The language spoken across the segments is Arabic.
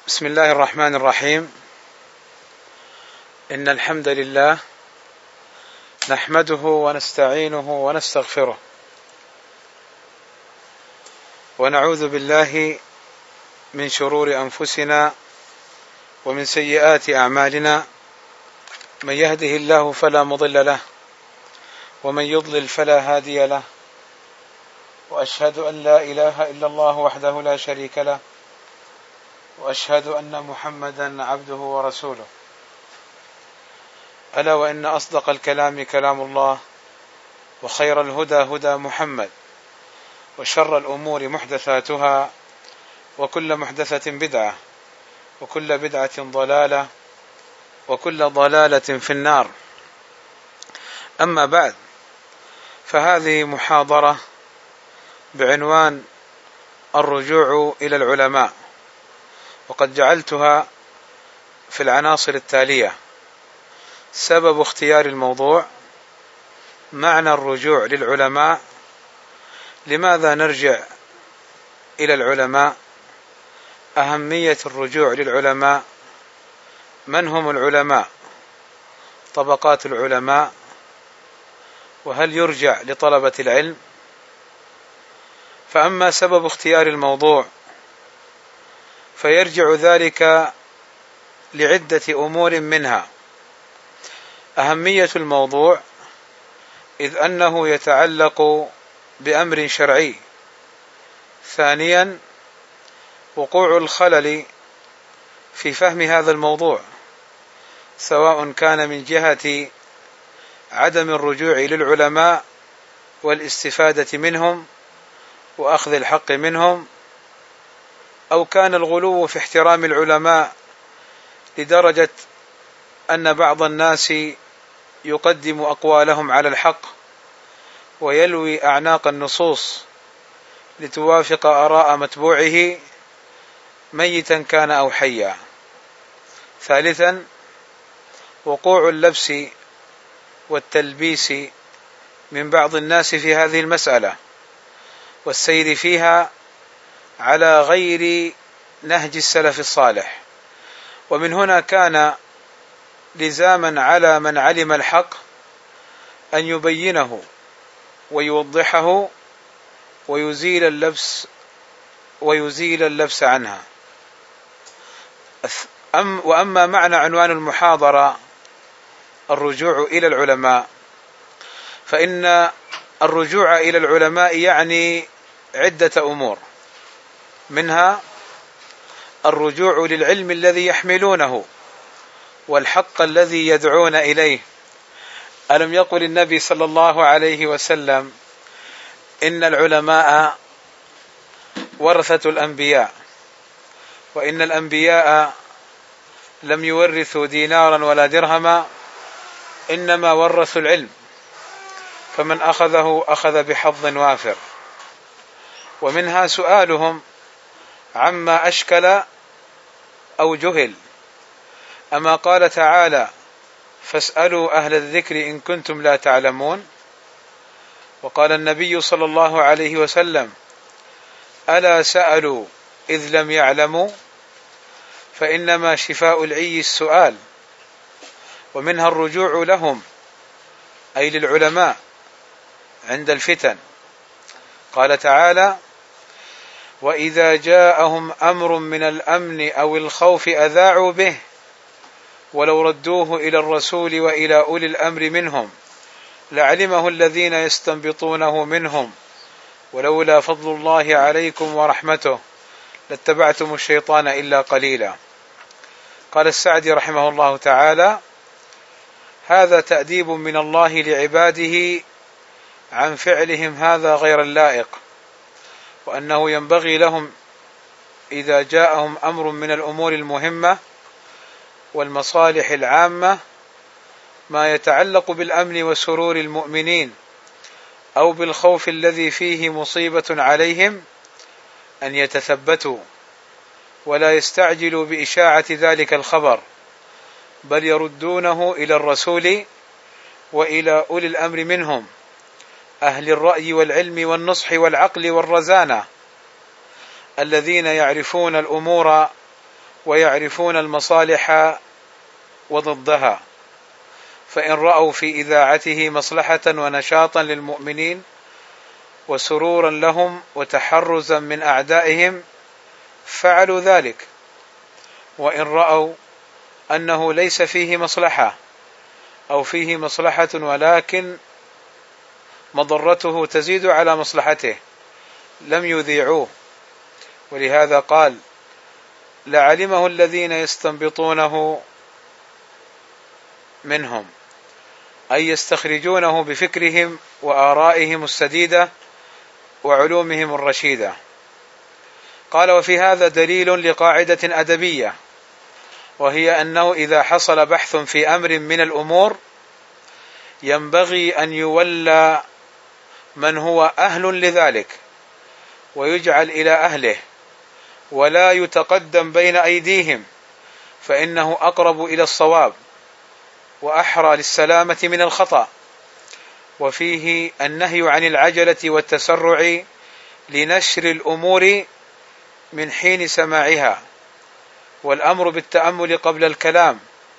بسم الله الرحمن الرحيم. إن الحمد لله نحمده ونستعينه ونستغفره، ونعوذ بالله من شرور أنفسنا ومن سيئات أعمالنا، من يهده الله فلا مضل له ومن يضلل فلا هادي له، وأشهد أن لا إله إلا الله وحده لا شريك له، وأشهد أن محمدا عبده ورسوله. ألا وإن أصدق الكلام كلام الله، وخير الهدى هدى محمد، وشر الأمور محدثاتها، وكل محدثة بدعة، وكل بدعة ضلالة، وكل ضلالة في النار. أما بعد، فهذه محاضرة بعنوان الرجوع إلى العلماء، وقد جعلتها في العناصر التالية: سبب اختيار الموضوع، معنى الرجوع للعلماء، لماذا نرجع إلى العلماء، أهمية الرجوع للعلماء، من هم العلماء، طبقات العلماء، وهل يرجع لطلبة العلم. فأما سبب اختيار الموضوع فيرجع ذلك لعدة أمور، منها أهمية الموضوع إذ أنه يتعلق بأمر شرعي، ثانيا وقوع الخلل في فهم هذا الموضوع، سواء كان من جهة عدم الرجوع للعلماء والاستفادة منهم وأخذ الحق منهم، أو كان الغلو في احترام العلماء لدرجة أن بعض الناس يقدم أقوالهم على الحق ويلوي أعناق النصوص لتوافق آراء متبوعه ميتا كان أو حيا. ثالثا وقوع اللبس والتلبيس من بعض الناس في هذه المسألة، والسير فيها على غير نهج السلف الصالح. ومن هنا كان لزاما على من علم الحق أن يبينه ويوضحه ويزيل اللبس عنها. وأما معنى عنوان المحاضرة الرجوع إلى العلماء، فإن الرجوع إلى العلماء يعني عدة أمور، منها الرجوع للعلم الذي يحملونه والحق الذي يدعون إليه. ألم يقل النبي صلى الله عليه وسلم: إن العلماء ورثة الأنبياء، وإن الأنبياء لم يورثوا دينارا ولا درهما، إنما ورثوا العلم، فمن أخذه أخذ بحظ وافر. ومنها سؤالهم عما أشكل أو جهل، أما قال تعالى: فاسألوا أهل الذكر إن كنتم لا تعلمون. وقال النبي صلى الله عليه وسلم: ألا سألوا إذ لم يعلموا، فإنما شفاء العي السؤال. ومنها الرجوع لهم أي للعلماء عند الفتن، قال تعالى: وإذا جاءهم أمر من الأمن أو الخوف أذاعوا به ولو ردوه إلى الرسول وإلى أولي الأمر منهم لعلمه الذين يستنبطونه منهم ولولا فضل الله عليكم ورحمته لاتبعتم الشيطان إلا قليلا. قال السعدي رحمه الله تعالى: هذا تأديب من الله لعباده عن فعلهم هذا غير اللائق، وأنه ينبغي لهم إذا جاءهم أمر من الأمور المهمة والمصالح العامة ما يتعلق بالأمن وسرور المؤمنين أو بالخوف الذي فيه مصيبة عليهم أن يتثبتوا ولا يستعجلوا بإشاعة ذلك الخبر، بل يردونه إلى الرسول وإلى أولي الأمر منهم أهل الرأي والعلم والنصح والعقل والرزانة، الذين يعرفون الأمور ويعرفون المصالح وضدها، فإن رأوا في إذاعته مصلحة ونشاطا للمؤمنين وسرورا لهم وتحرزا من أعدائهم فعلوا ذلك، وإن رأوا أنه ليس فيه مصلحة أو فيه مصلحة ولكن مضرته تزيد على مصلحته لم يذيعوه. ولهذا قال: لعلمه الذين يستنبطونه منهم، أي يستخرجونه بفكرهم وآرائهم السديدة وعلومهم الرشيدة. قال: وفي هذا دليل لقاعدة أدبية، وهي أنه إذا حصل بحث في أمر من الأمور ينبغي أن يولى من هو أهل لذلك ويجعل إلى أهله، ولا يتقدم بين أيديهم، فإنه أقرب إلى الصواب وأحرى للسلامة من الخطأ. وفيه النهي عن العجلة والتسرع لنشر الأمور من حين سماعها، والأمر بالتأمل قبل الكلام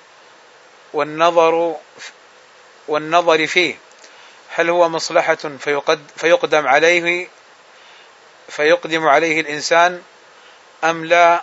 والنظر فيه، هل هو مصلحة فيقدم عليه الإنسان أم لا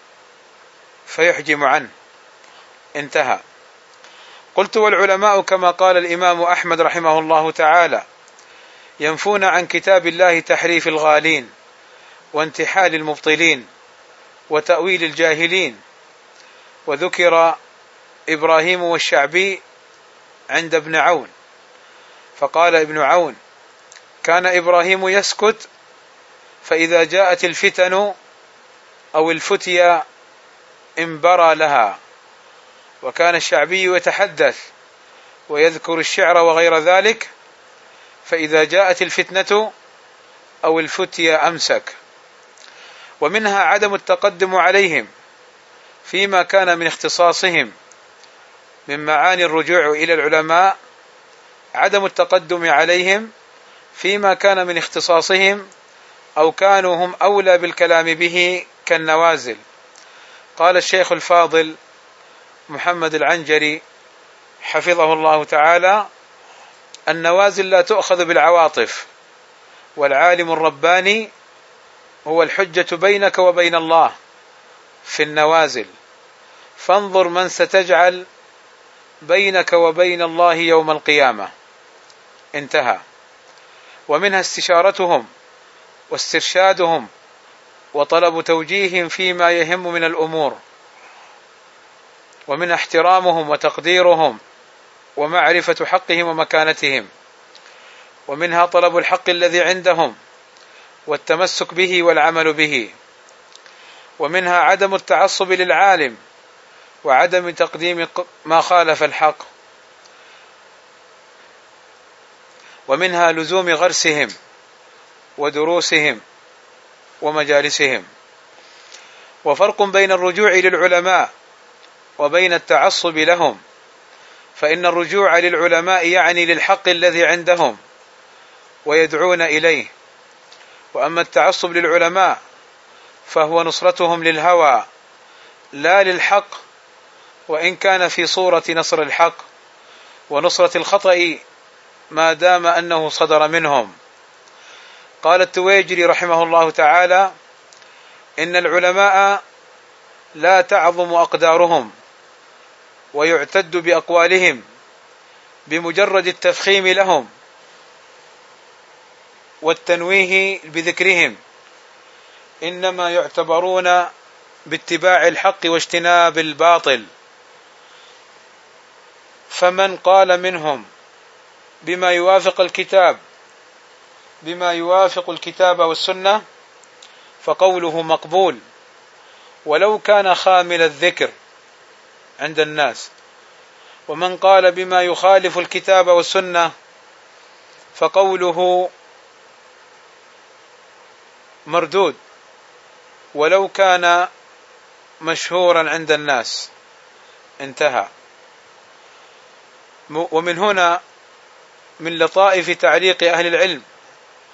فيحجم عنه. انتهى. قلت: والعلماء كما قال الإمام أحمد رحمه الله تعالى ينفون عن كتاب الله تحريف الغالين وانتحال المبطلين وتأويل الجاهلين. وذكر إبراهيم والشعبي عند ابن عون، فقال ابن عون: كان إبراهيم يسكت فإذا جاءت الفتن أو الفتية انبرى لها، وكان الشعبي يتحدث ويذكر الشعر وغير ذلك، فإذا جاءت الفتنة أو الفتية أمسك. ومنها عدم التقدم عليهم فيما كان من اختصاصهم، من معاني الرجوع إلى العلماء عدم التقدم عليهم فيما كان من اختصاصهم أو كانوا هم أولى بالكلام به كالنوازل. قال الشيخ الفاضل محمد العنجري حفظه الله تعالى: النوازل لا تؤخذ بالعواطف، والعالم الرباني هو الحجة بينك وبين الله في النوازل، فانظر من ستجعل بينك وبين الله يوم القيامة. انتهى. ومنها استشارتهم واسترشادهم وطلب توجيههم فيما يهم من الأمور، ومن احترامهم وتقديرهم ومعرفة حقهم ومكانتهم، ومنها طلب الحق الذي عندهم والتمسك به والعمل به، ومنها عدم التعصب للعالم وعدم تقديم ما خالف الحق، ومنها لزوم غرسهم ودروسهم ومجالسهم. وفرق بين الرجوع للعلماء وبين التعصب لهم، فإن الرجوع للعلماء يعني للحق الذي عندهم ويدعون إليه، وأما التعصب للعلماء فهو نصرتهم للهوى لا للحق، وإن كان في صورة نصر الحق ونصرة الخطأ ما دام أنه صدر منهم. قال التويجري رحمه الله تعالى: إن العلماء لا تعظم أقدارهم ويعتد بأقوالهم بمجرد التفخيم لهم والتنويه بذكرهم، إنما يعتبرون باتباع الحق واجتناب الباطل. فمن قال منهم بما يوافق الكتاب والسنة فقوله مقبول ولو كان خامل الذكر عند الناس، ومن قال بما يخالف الكتاب والسنة فقوله مردود ولو كان مشهورا عند الناس. انتهى. ومن هنا من لطائف تعليق أهل العلم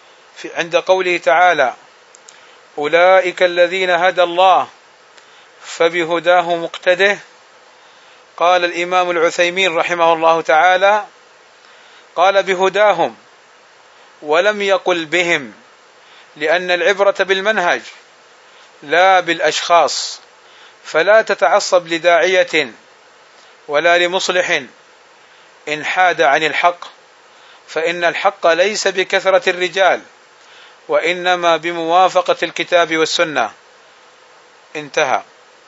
عند قوله تعالى: أولئك الذين هدى الله فبهداه مقتده. قال الإمام العثيمين رحمه الله تعالى: قال بهداهم ولم يقل بهم، لأن العبرة بالمنهج لا بالأشخاص، فلا تتعصب لداعية ولا لمصلح إن حاد عن الحق، فإن الحق ليس بكثرة الرجال، وإنما بموافقة الكتاب والسنة. انتهى.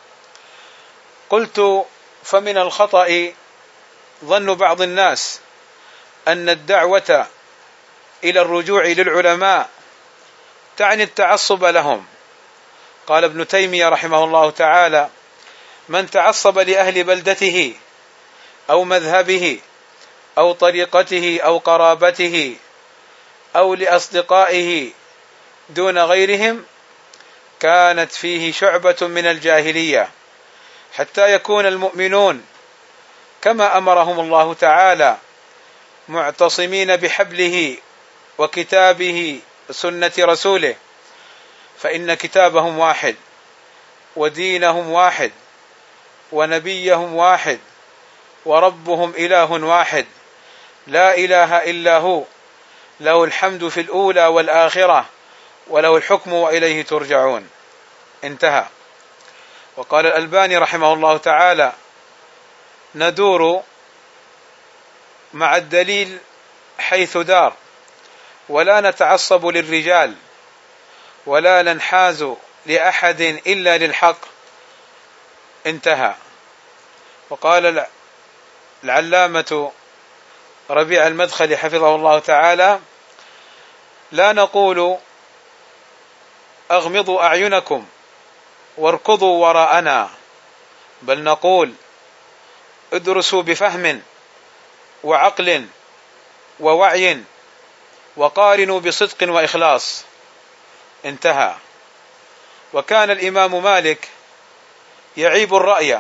قلت: فمن الخطأ ظن بعض الناس أن الدعوة إلى الرجوع للعلماء تعني التعصب لهم. قال ابن تيمية رحمه الله تعالى: من تعصب لأهل بلدته أو مذهبه أو طريقته أو قرابته أو لأصدقائه دون غيرهم كانت فيه شعبة من الجاهلية، حتى يكون المؤمنون كما أمرهم الله تعالى معتصمين بحبله وكتابه وسنة رسوله، فإن كتابهم واحد ودينهم واحد ونبيهم واحد وربهم إله واحد لا إله إلا هو، له الحمد في الأولى والآخرة وله الحكم وإليه ترجعون. انتهى. وقال الألباني رحمه الله تعالى: ندور مع الدليل حيث دار، ولا نتعصب للرجال ولا ننحاز لأحد إلا للحق. انتهى. وقال العلامة ربيع المدخلي حفظه الله تعالى: لا نقول أغمضوا أعينكم واركضوا وراءنا، بل نقول ادرسوا بفهم وعقل ووعي وقارنوا بصدق وإخلاص. انتهى. وكان الإمام مالك يعيب الرأي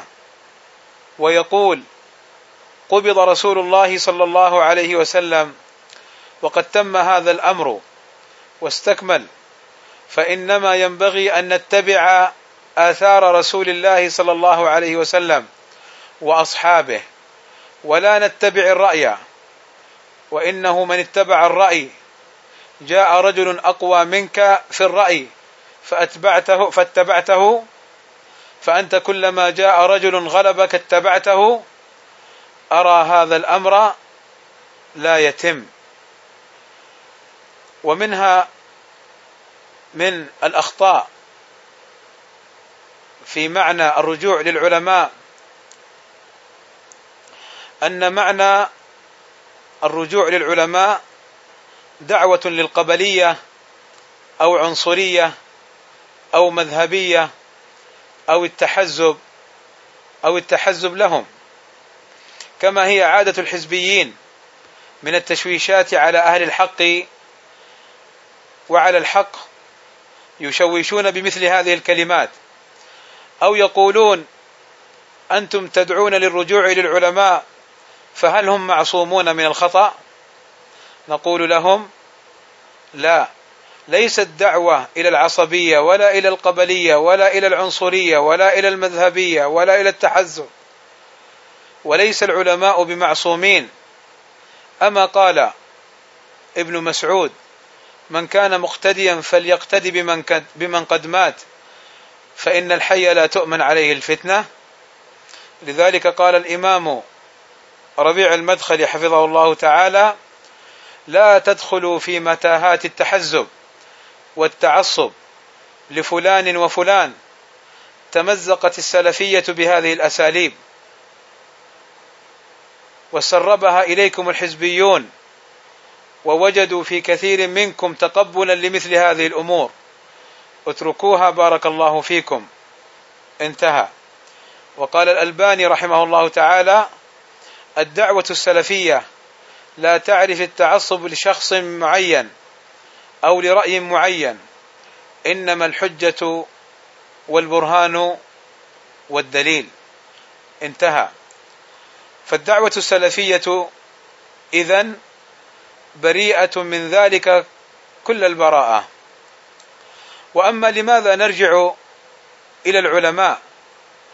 ويقول: قبض رسول الله صلى الله عليه وسلم وقد تم هذا الأمر واستكمل، فإنما ينبغي أن نتبع آثار رسول الله صلى الله عليه وسلم وأصحابه، ولا نتبع الرأي، وإنه من اتبع الرأي جاء رجل أقوى منك في الرأي فاتبعته، فأنت كلما جاء رجل غلبك اتبعته. أرى هذا الأمر لا يتم. ومنها من الأخطاء في معنى الرجوع للعلماء أن معنى الرجوع للعلماء دعوة للقبلية أو عنصرية أو مذهبية أو التحزب لهم، كما هي عادة الحزبيين من التشويشات على أهل الحق وعلى الحق، يشوشون بمثل هذه الكلمات، أو يقولون: أنتم تدعون للرجوع للعلماء، فهل هم معصومون من الخطأ؟ نقول لهم: لا، ليست الدعوة إلى العصبية ولا إلى القبلية ولا إلى العنصرية ولا إلى المذهبية ولا إلى التحزب، وليس العلماء بمعصومين. أما قال ابن مسعود: من كان مقتديا فليقتدي بمن قد مات، فإن الحي لا تؤمن عليه الفتنة. لذلك قال الإمام ربيع المدخلي حفظه الله تعالى: لا تدخلوا في متاهات التحزب والتعصب لفلان وفلان. تمزقت السلفية بهذه الأساليب وسربها إليكم الحزبيون، ووجدوا في كثير منكم تقبلا لمثل هذه الأمور، اتركوها بارك الله فيكم. انتهى. وقال الألباني رحمه الله تعالى: الدعوة السلفية لا تعرف التعصب لشخص معين أو لرأي معين، إنما الحجة والبرهان والدليل. انتهى. فالدعوة السلفية إذن بريئة من ذلك كل البراءة. وأما لماذا نرجع إلى العلماء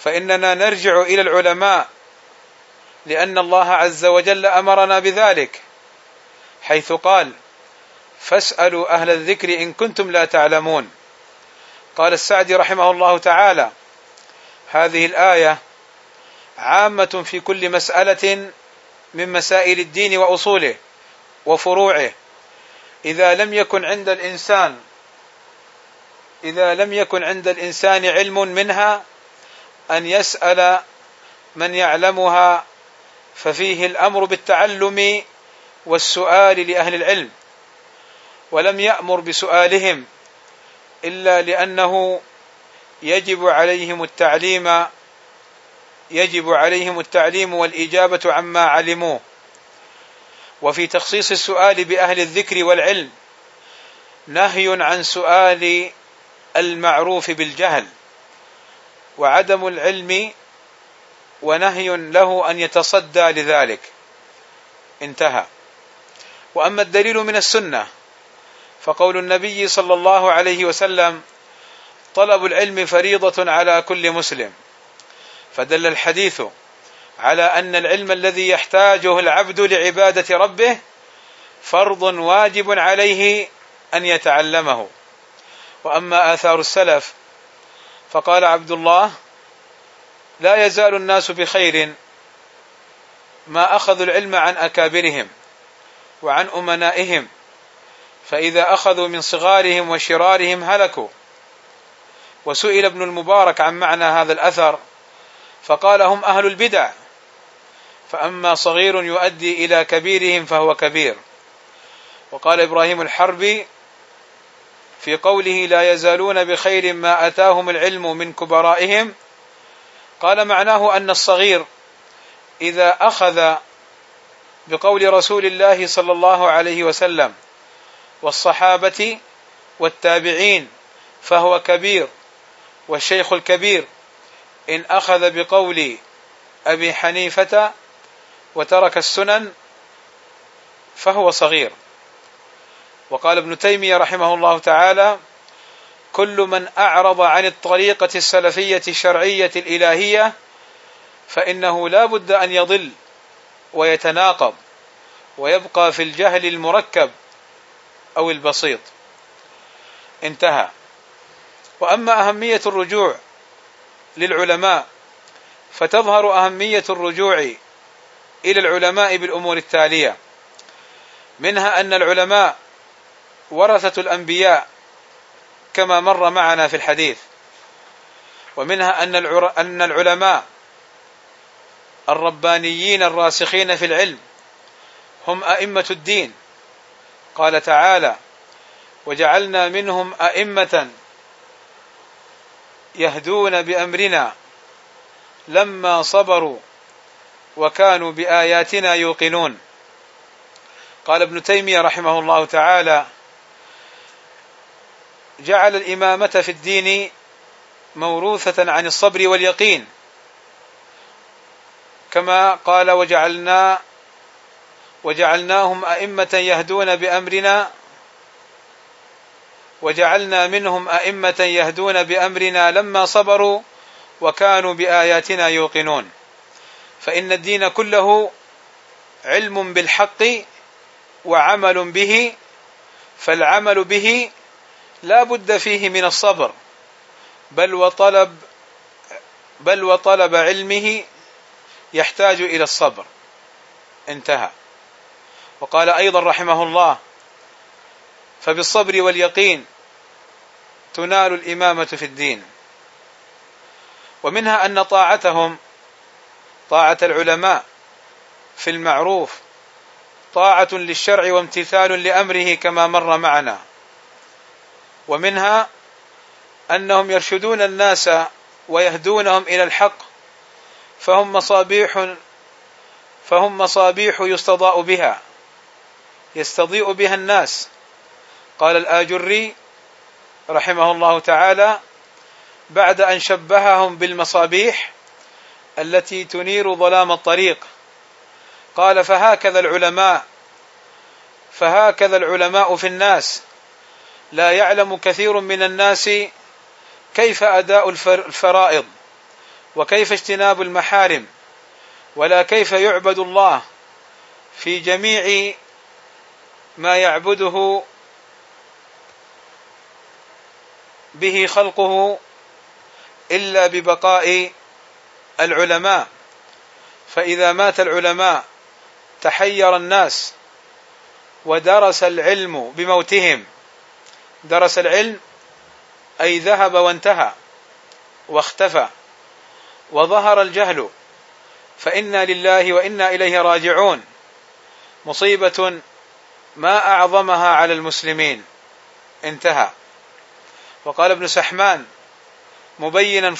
فإننا نرجع إلى العلماء، لأن الله عز وجل أمرنا بذلك، حيث قال: فاسألوا أهل الذكر إن كنتم لا تعلمون. قال السعدي رحمه الله تعالى: هذه الآية عامة في كل مسألة من مسائل الدين وأصوله وفروعه، إذا لم يكن عند الإنسان علم منها أن يسأل من يعلمها، ففيه الأمر بالتعلم والسؤال لأهل العلم، ولم يأمر بسؤالهم إلا لأنه يجب عليهم التعليم والإجابة عما علموه. وفي تخصيص السؤال بأهل الذكر والعلم نهي عن سؤال المعروف بالجهل وعدم العلم، ونهي له أن يتصدى لذلك. انتهى. وأما الدليل من السنة فقول النبي صلى الله عليه وسلم: طلب العلم فريضة على كل مسلم. فدل الحديث على أن العلم الذي يحتاجه العبد لعبادة ربه فرض واجب عليه أن يتعلمه. وأما آثار السلف فقال عبد الله: لا يزال الناس بخير ما أخذوا العلم عن أكابرهم وعن أمنائهم، فإذا أخذوا من صغارهم وشرارهم هلكوا. وسئل ابن المبارك عن معنى هذا الأثر فقال: هم أهل البدع، فأما صغير يؤدي إلى كبيرهم فهو كبير. وقال إبراهيم الحربي في قوله: لا يزالون بخير ما أتاهم العلم من كبرائهم، قال: معناه أن الصغير إذا أخذ بقول رسول الله صلى الله عليه وسلم والصحابة والتابعين فهو كبير، والشيخ الكبير إن أخذ بقول أبي حنيفة وترك السنن فهو صغير. وقال ابن تيمية رحمه الله تعالى: كل من أعرض عن الطريقة السلفية الشرعية الإلهية فإنه لا بد أن يضل ويتناقض ويبقى في الجهل المركب أو البسيط. انتهى. وأما أهمية الرجوع للعلماء فتظهر أهمية الرجوع إلى العلماء بالأمور التالية: منها أن العلماء ورثة الأنبياء كما مر معنا في الحديث، ومنها أن العلماء الربانيين الراسخين في العلم هم أئمة الدين. قال تعالى: وجعلنا منهم أئمة يهدون بأمرنا لما صبروا وكانوا بآياتنا يوقنون. قال ابن تيمية رحمه الله تعالى: جعل الإمامة في الدين موروثة عن الصبر واليقين، كما قال: وجعلناهم أئمة يهدون بأمرنا وجعلنا منهم أئمة يهدون بأمرنا لما صبروا وكانوا بآياتنا يوقنون. فإن الدين كله علم بالحق وعمل به، فالعمل به لا بد فيه من الصبر، بل وطلب علمه يحتاج إلى الصبر. انتهى. وقال أيضا رحمه الله: فبالصبر واليقين تنال الإمامة في الدين. ومنها أن طاعتهم، طاعة العلماء في المعروف طاعة للشرع وامتثال لأمره كما مر معنا. ومنها أنهم يرشدون الناس ويهدونهم إلى الحق، فهم مصابيح يستضيء بها الناس. قال الآجري رحمه الله تعالى بعد أن شبههم بالمصابيح التي تنير ظلام الطريق، قال: فهكذا العلماء في الناس، لا يعلم كثير من الناس كيف أداء الفرائض، وكيف اجتناب المحارم، ولا كيف يعبد الله في جميع ما يعبده به خلقه إلا ببقاء العلماء. فإذا مات العلماء تحير الناس، ودرس العلم بموتهم. درس العلم أي ذهب وانتهى واختفى، وظهر الجهل، فإنا لله وإنا إليه راجعون. مصيبة ما أعظمها على المسلمين. انتهى. وقال ابن سحمان مبينا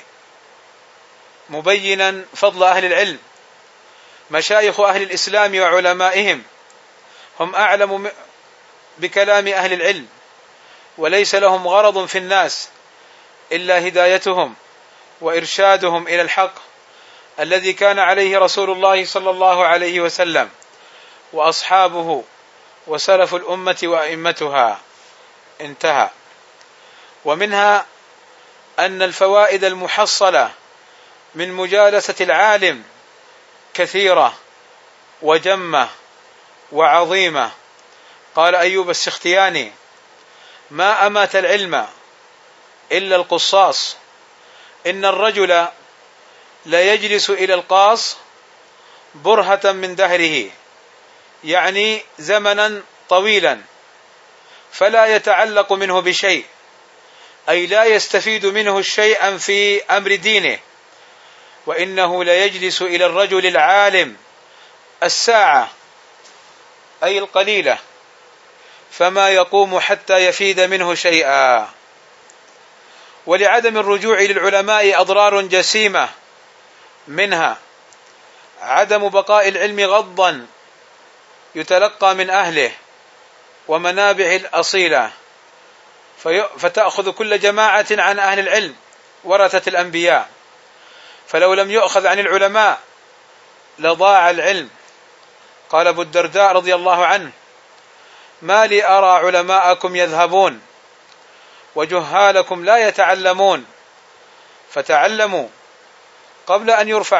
فضل أهل العلم: مشايخ أهل الإسلام وعلمائهم هم أعلم بكلام أهل العلم، وليس لهم غرض في الناس إلا هدايتهم وإرشادهم إلى الحق الذي كان عليه رسول الله صلى الله عليه وسلم وأصحابه وسلف الأمة وأئمتها. انتهى. ومنها أن الفوائد المحصلة من مجالسة العالم كثيرة وجمة وعظيمة. قال أيوب السختياني: ما أمات العلم إلا القصاص، إن الرجل لا يجلس إلى القاص برهة من دهره، يعني زمنا طويلا، فلا يتعلق منه بشيء، أي لا يستفيد منه شيئا في أمر دينه. وإنه لا يجلس إلى الرجل العالم الساعة، أي القليلة، فما يقوم حتى يفيد منه شيئا. ولعدم الرجوع للعلماء أضرار جسيمة، منها عدم بقاء العلم غضا يتلقى من أهله ومنابع الأصيلة، فتأخذ كل جماعة عن أهل العلم ورثة الأنبياء، فلو لم يؤخذ عن العلماء لضاع العلم. قال أبو الدرداء رضي الله عنه: ما لي أرى علماءكم يذهبون وجهالكم لا يتعلمون، فتعلموا قبل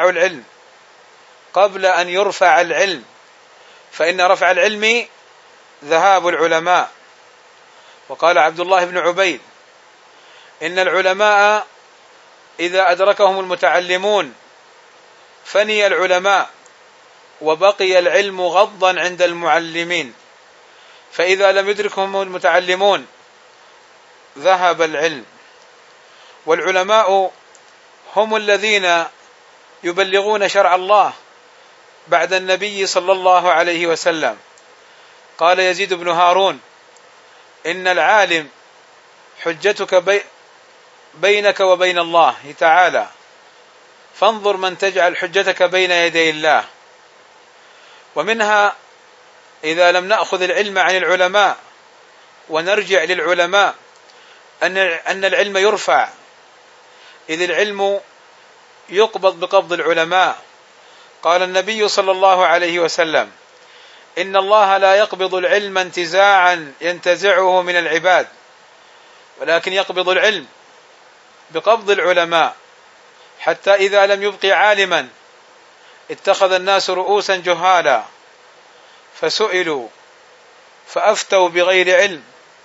أن يرفع العلم، فإن رفع العلم ذهاب العلماء. وقال عبد الله بن عبيد: إن العلماء إذا أدركهم المتعلمون فني العلماء، وبقي العلم غضا عند المعلمين، فإذا لم يدركهم المتعلمون ذهب العلم. والعلماء هم الذين يبلغون شرع الله بعد النبي صلى الله عليه وسلم. قال يزيد بن هارون: إن العالم حجتك بينك وبين الله تعالى، فانظر من تجعل حجتك بين يدي الله. ومنها إذا لم نأخذ العلم عن العلماء ونرجع للعلماء أن العلم يرفع، إذ العلم يقبض بقبض العلماء. قال النبي صلى الله عليه وسلم: إن الله لا يقبض العلم انتزاعا ينتزعه من العباد، ولكن يقبض العلم بقبض العلماء، حتى إذا لم يبق عالما اتخذ الناس رؤوسا جهالا فسئلوا فأفتوا بغير علم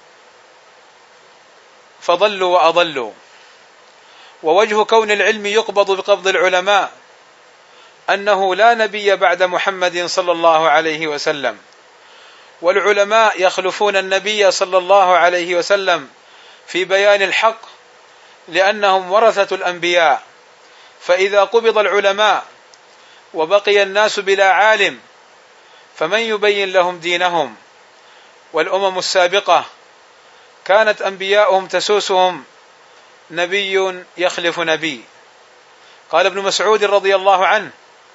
فضلوا وأضلوا. ووجه كون العلم يقبض بقبض العلماء أنه لا نبي بعد محمد صلى الله عليه وسلم، والعلماء يخلفون النبي صلى الله عليه وسلم في بيان الحق، لأنهم ورثة الأنبياء. فإذا قبض العلماء وبقي الناس بلا عالم فمن يبين لهم دينهم؟ والأمم السابقة كانت أنبياؤهم تسوسهم نبي يخلف نبي. قال ابن مسعود رضي الله عنه: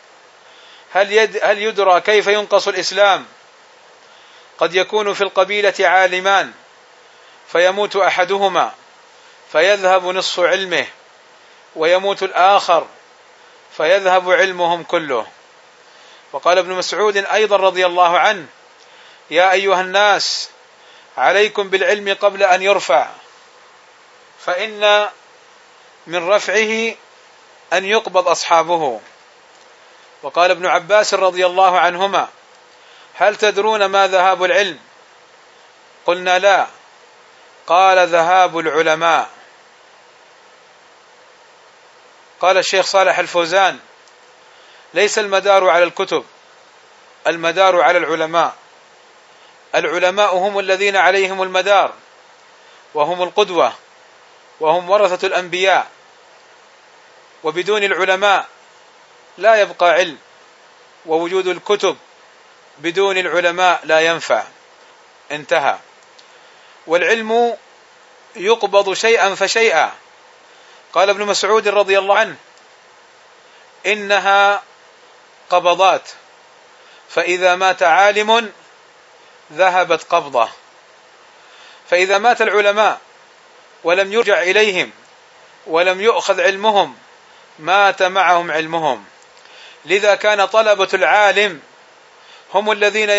هل يدرى كيف ينقص الإسلام؟ قد يكون في القبيلة عالمان فيموت أحدهما فيذهب نصف علمه، ويموت الآخر فيذهب علمهم كله. وقال ابن مسعود أيضا رضي الله عنه: يا أيها الناس عليكم بالعلم قبل أن يرفع، فإن من رفعه أن يقبض أصحابه. وقال ابن عباس رضي الله عنهما: هل تدرون ما ذهاب العلم؟ قلنا: لا. قال: ذهاب العلماء. قال الشيخ صالح الفوزان: ليس المدار على الكتب، المدار على العلماء. العلماء هم الذين عليهم المدار، وهم القدوة، وهم ورثة الأنبياء، وبدون العلماء لا يبقى علم، ووجود الكتب بدون العلماء لا ينفع. انتهى. والعلم يقبض شيئا فشيئا. قال ابن مسعود رضي الله عنه: إنها قبضات، فإذا مات عالم ذهبت قبضة. فإذا مات العلماء ولم يرجع إليهم ولم يؤخذ علمهم مات معهم علمهم. لذا كان طلبة العالم هم الذين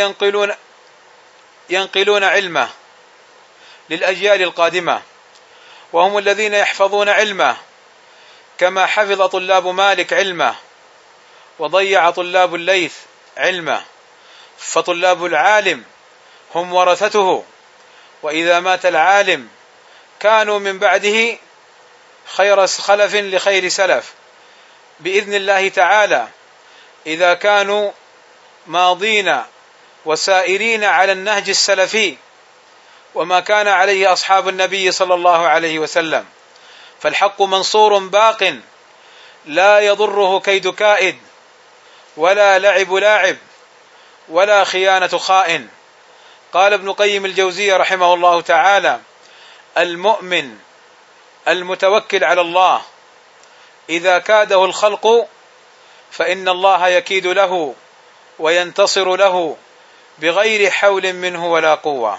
ينقلون علمه للأجيال القادمة، وهم الذين يحفظون علمه، كما حفظ طلاب مالك علمه وضيع طلاب الليث علمه. فطلاب العالم هم ورثته، وإذا مات العالم كانوا من بعده خير خلف لخير سلف بإذن الله تعالى، إذا كانوا ماضين وسائرين على النهج السلفي وما كان عليه أصحاب النبي صلى الله عليه وسلم. فالحق منصور باق، لا يضره كيد كائد، ولا لعب لاعب، ولا خيانة خائن. قال ابن قيم الجوزية رحمه الله تعالى: المؤمن المتوكل على الله إذا كاده الخلق فإن الله يكيد له وينتصر له بغير حول منه ولا قوة.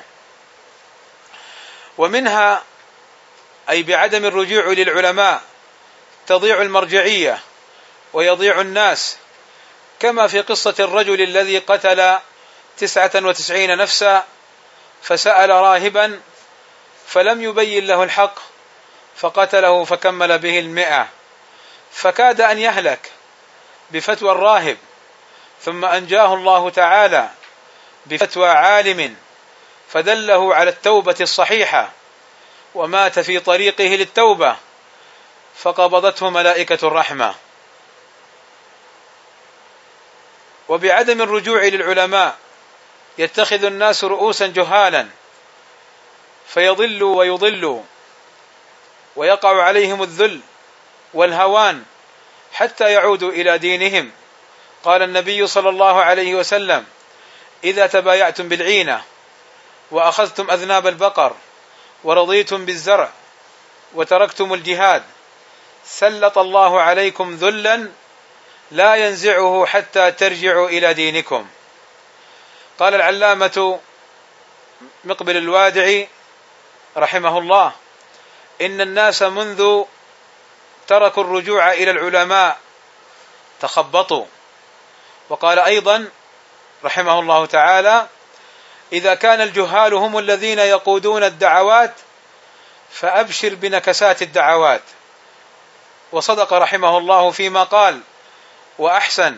ومنها أي بعدم الرجوع للعلماء تضيع المرجعية ويضيع الناس، كما في قصة الرجل الذي قتل 99 نفسا فسأل راهبا فلم يبين له الحق فقتله فكمل به 100، فكاد أن يهلك بفتوى الراهب، ثم أنجاه الله تعالى بفتوى عالم فدله على التوبة الصحيحة، ومات في طريقه للتوبة فقبضته ملائكة الرحمة. وبعدم الرجوع للعلماء يتخذ الناس رؤوسا جهالا فيضلوا ويضلوا، ويقع عليهم الذل والهوان حتى يعودوا إلى دينهم. قال النبي صلى الله عليه وسلم: إذا تبايعتم بالعينة وأخذتم أذناب البقر ورضيتم بالزرع وتركتم الجهاد سلط الله عليكم ذلا لا ينزعه حتى ترجعوا إلى دينكم. قال العلامة مقبل الوادعي رحمه الله: إن الناس منذ تركوا الرجوع إلى العلماء تخبطوا. وقال أيضا رحمه الله تعالى: إذا كان الجهال هم الذين يقودون الدعوات فأبشر بنكسات الدعوات. وصدق رحمه الله فيما قال وأحسن.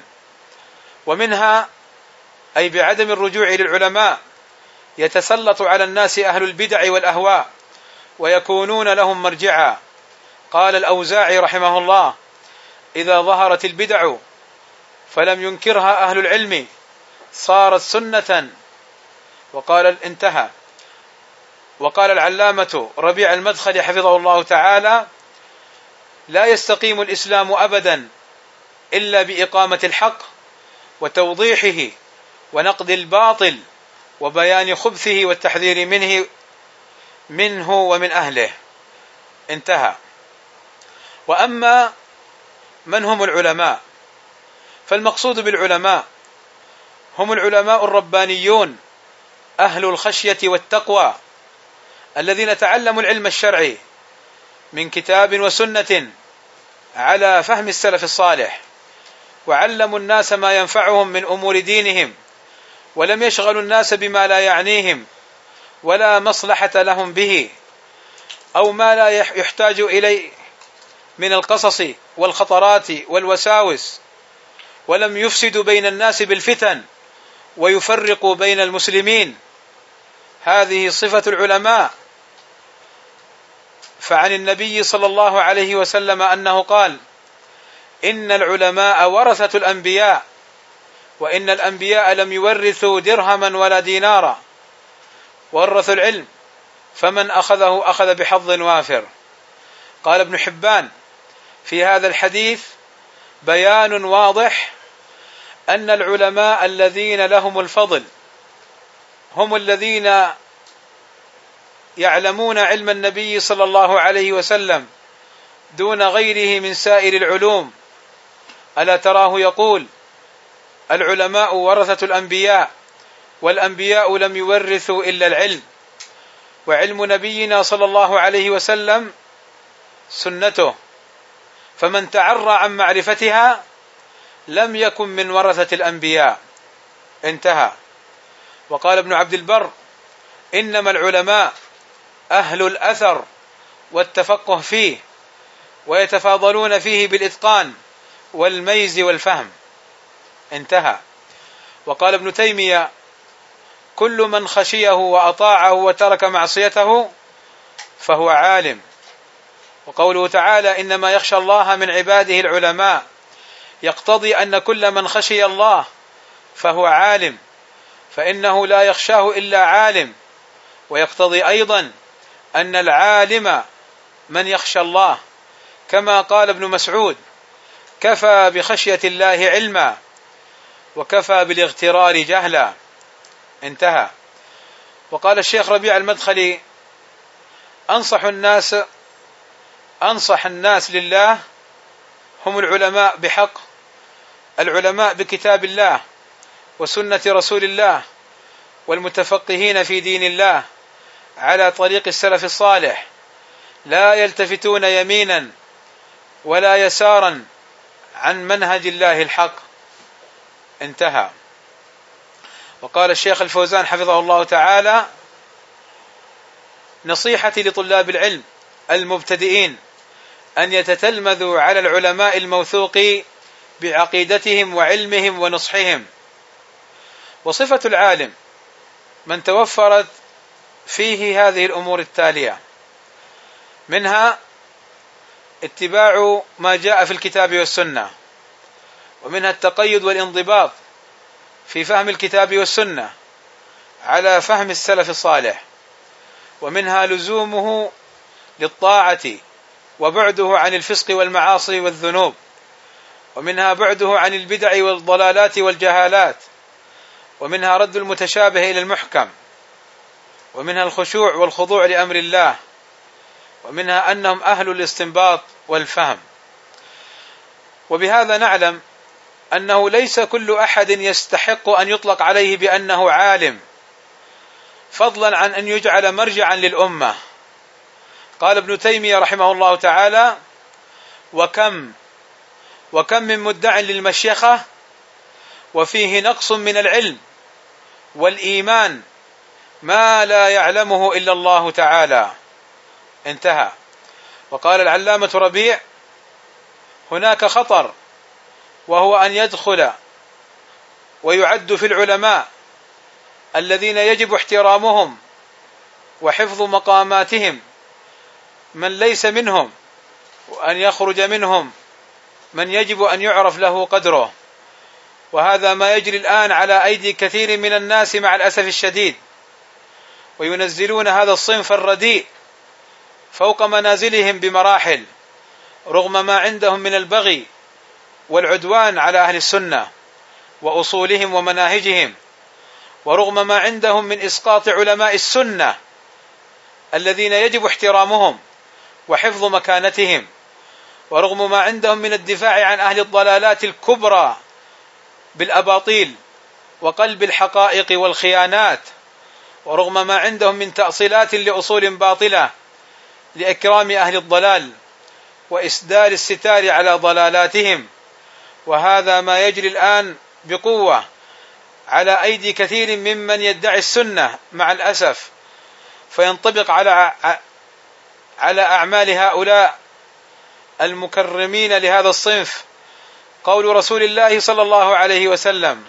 ومنها أي بعدم الرجوع للعلماء يتسلط على الناس أهل البدع والأهواء ويكونون لهم مرجعا. قال الأوزاعي رحمه الله: إذا ظهرت البدع فلم ينكرها أهل العلم صارت سنة. وقال انتهى. وقال العلامة ربيع المدخلي حفظه الله تعالى: لا يستقيم الإسلام أبدا إلا بإقامة الحق وتوضيحه ونقد الباطل وبيان خبثه والتحذير منه ومن أهله. انتهى. وأما من هم العلماء فالمقصود بالعلماء هم العلماء الربانيون أهل الخشية والتقوى الذين تعلموا العلم الشرعي من كتاب وسنة على فهم السلف الصالح، وعلموا الناس ما ينفعهم من أمور دينهم، ولم يشغلوا الناس بما لا يعنيهم ولا مصلحة لهم به أو ما لا يحتاج إليه من القصص والخطرات والوساوس، ولم يفسدوا بين الناس بالفتن ويفرقوا بين المسلمين. هذه صفة العلماء. فعن النبي صلى الله عليه وسلم أنه قال: إن العلماء ورثة الأنبياء، وإن الأنبياء لم يورثوا درهما ولا دينارا، ورثوا العلم، فمن أخذه أخذ بحظ وافر. قال ابن حبان في هذا الحديث: بيان واضح أن العلماء الذين لهم الفضل هم الذين يعلمون علم النبي صلى الله عليه وسلم دون غيره من سائر العلوم. ألا تراه يقول: العلماء ورثة الأنبياء، والأنبياء لم يورثوا إلا العلم، وعلم نبينا صلى الله عليه وسلم سنته، فمن تعرى عن معرفتها لم يكن من ورثة الأنبياء. انتهى. وقال ابن عبد البر: إنما العلماء أهل الأثر والتفقه فيه، ويتفاضلون فيه بالإتقان والميز والفهم. انتهى. وقال ابن تيمية: كل من خشيه وأطاعه وترك معصيته فهو عالم. وقوله تعالى: إنما يخشى الله من عباده العلماء، يقتضي أن كل من خشي الله فهو عالم، فإنه لا يخشاه إلا عالم. ويقتضي أيضا أن العالم من يخشى الله، كما قال ابن مسعود: كفى بخشية الله علما، وكفى بالاغترار جهلا. انتهى. وقال الشيخ ربيع المدخلي: أنصح الناس لله هم العلماء بحق، العلماء بكتاب الله وسنة رسول الله، والمتفقهين في دين الله على طريق السلف الصالح، لا يلتفتون يمينا ولا يسارا عن منهج الله الحق. انتهى. وقال الشيخ الفوزان حفظه الله تعالى: نصيحتي لطلاب العلم المبتدئين أن يتتلمذوا على العلماء الموثوق بعقيدتهم وعلمهم ونصحهم. وصفة العالم من توفرت فيه هذه الأمور التالية: منها اتباع ما جاء في الكتاب والسنة، ومنها التقيد والانضباط في فهم الكتاب والسنة على فهم السلف الصالح، ومنها لزومه للطاعة وبعده عن الفسق والمعاصي والذنوب، ومنها بعده عن البدع والضلالات والجهالات، ومنها رد المتشابه إلى المحكم، ومنها الخشوع والخضوع لأمر الله، ومنها أنهم أهل الاستنباط والفهم. وبهذا نعلم أنه ليس كل أحد يستحق أن يطلق عليه بأنه عالم، فضلا عن أن يجعل مرجعا للأمة. قال ابن تيمية رحمه الله تعالى: وكم من مدع للمشيخة وفيه نقص من العلم والإيمان ما لا يعلمه إلا الله تعالى. انتهى. وقال العلامة ربيع: هناك خطر، وهو أن يدخل ويعد في العلماء الذين يجب احترامهم وحفظ مقاماتهم من ليس منهم، وأن يخرج منهم من يجب أن يعرف له قدره. وهذا ما يجري الآن على أيدي كثير من الناس مع الأسف الشديد، وينزلون هذا الصنف الرديء فوق منازلهم بمراحل، رغم ما عندهم من البغي والعدوان على أهل السنة وأصولهم ومناهجهم، ورغم ما عندهم من إسقاط علماء السنة الذين يجب احترامهم وحفظ مكانتهم، ورغم ما عندهم من الدفاع عن أهل الضلالات الكبرى بالأباطيل وقلب الحقائق والخيانات، ورغم ما عندهم من تأصيلات لأصول باطلة لإكرام أهل الضلال وإسدال الستار على ضلالاتهم. وهذا ما يجري الآن بقوة على أيدي كثير ممن يدعي السنة مع الأسف، فينطبق على أعمال هؤلاء المكرمين لهذا الصنف قول رسول الله صلى الله عليه وسلم: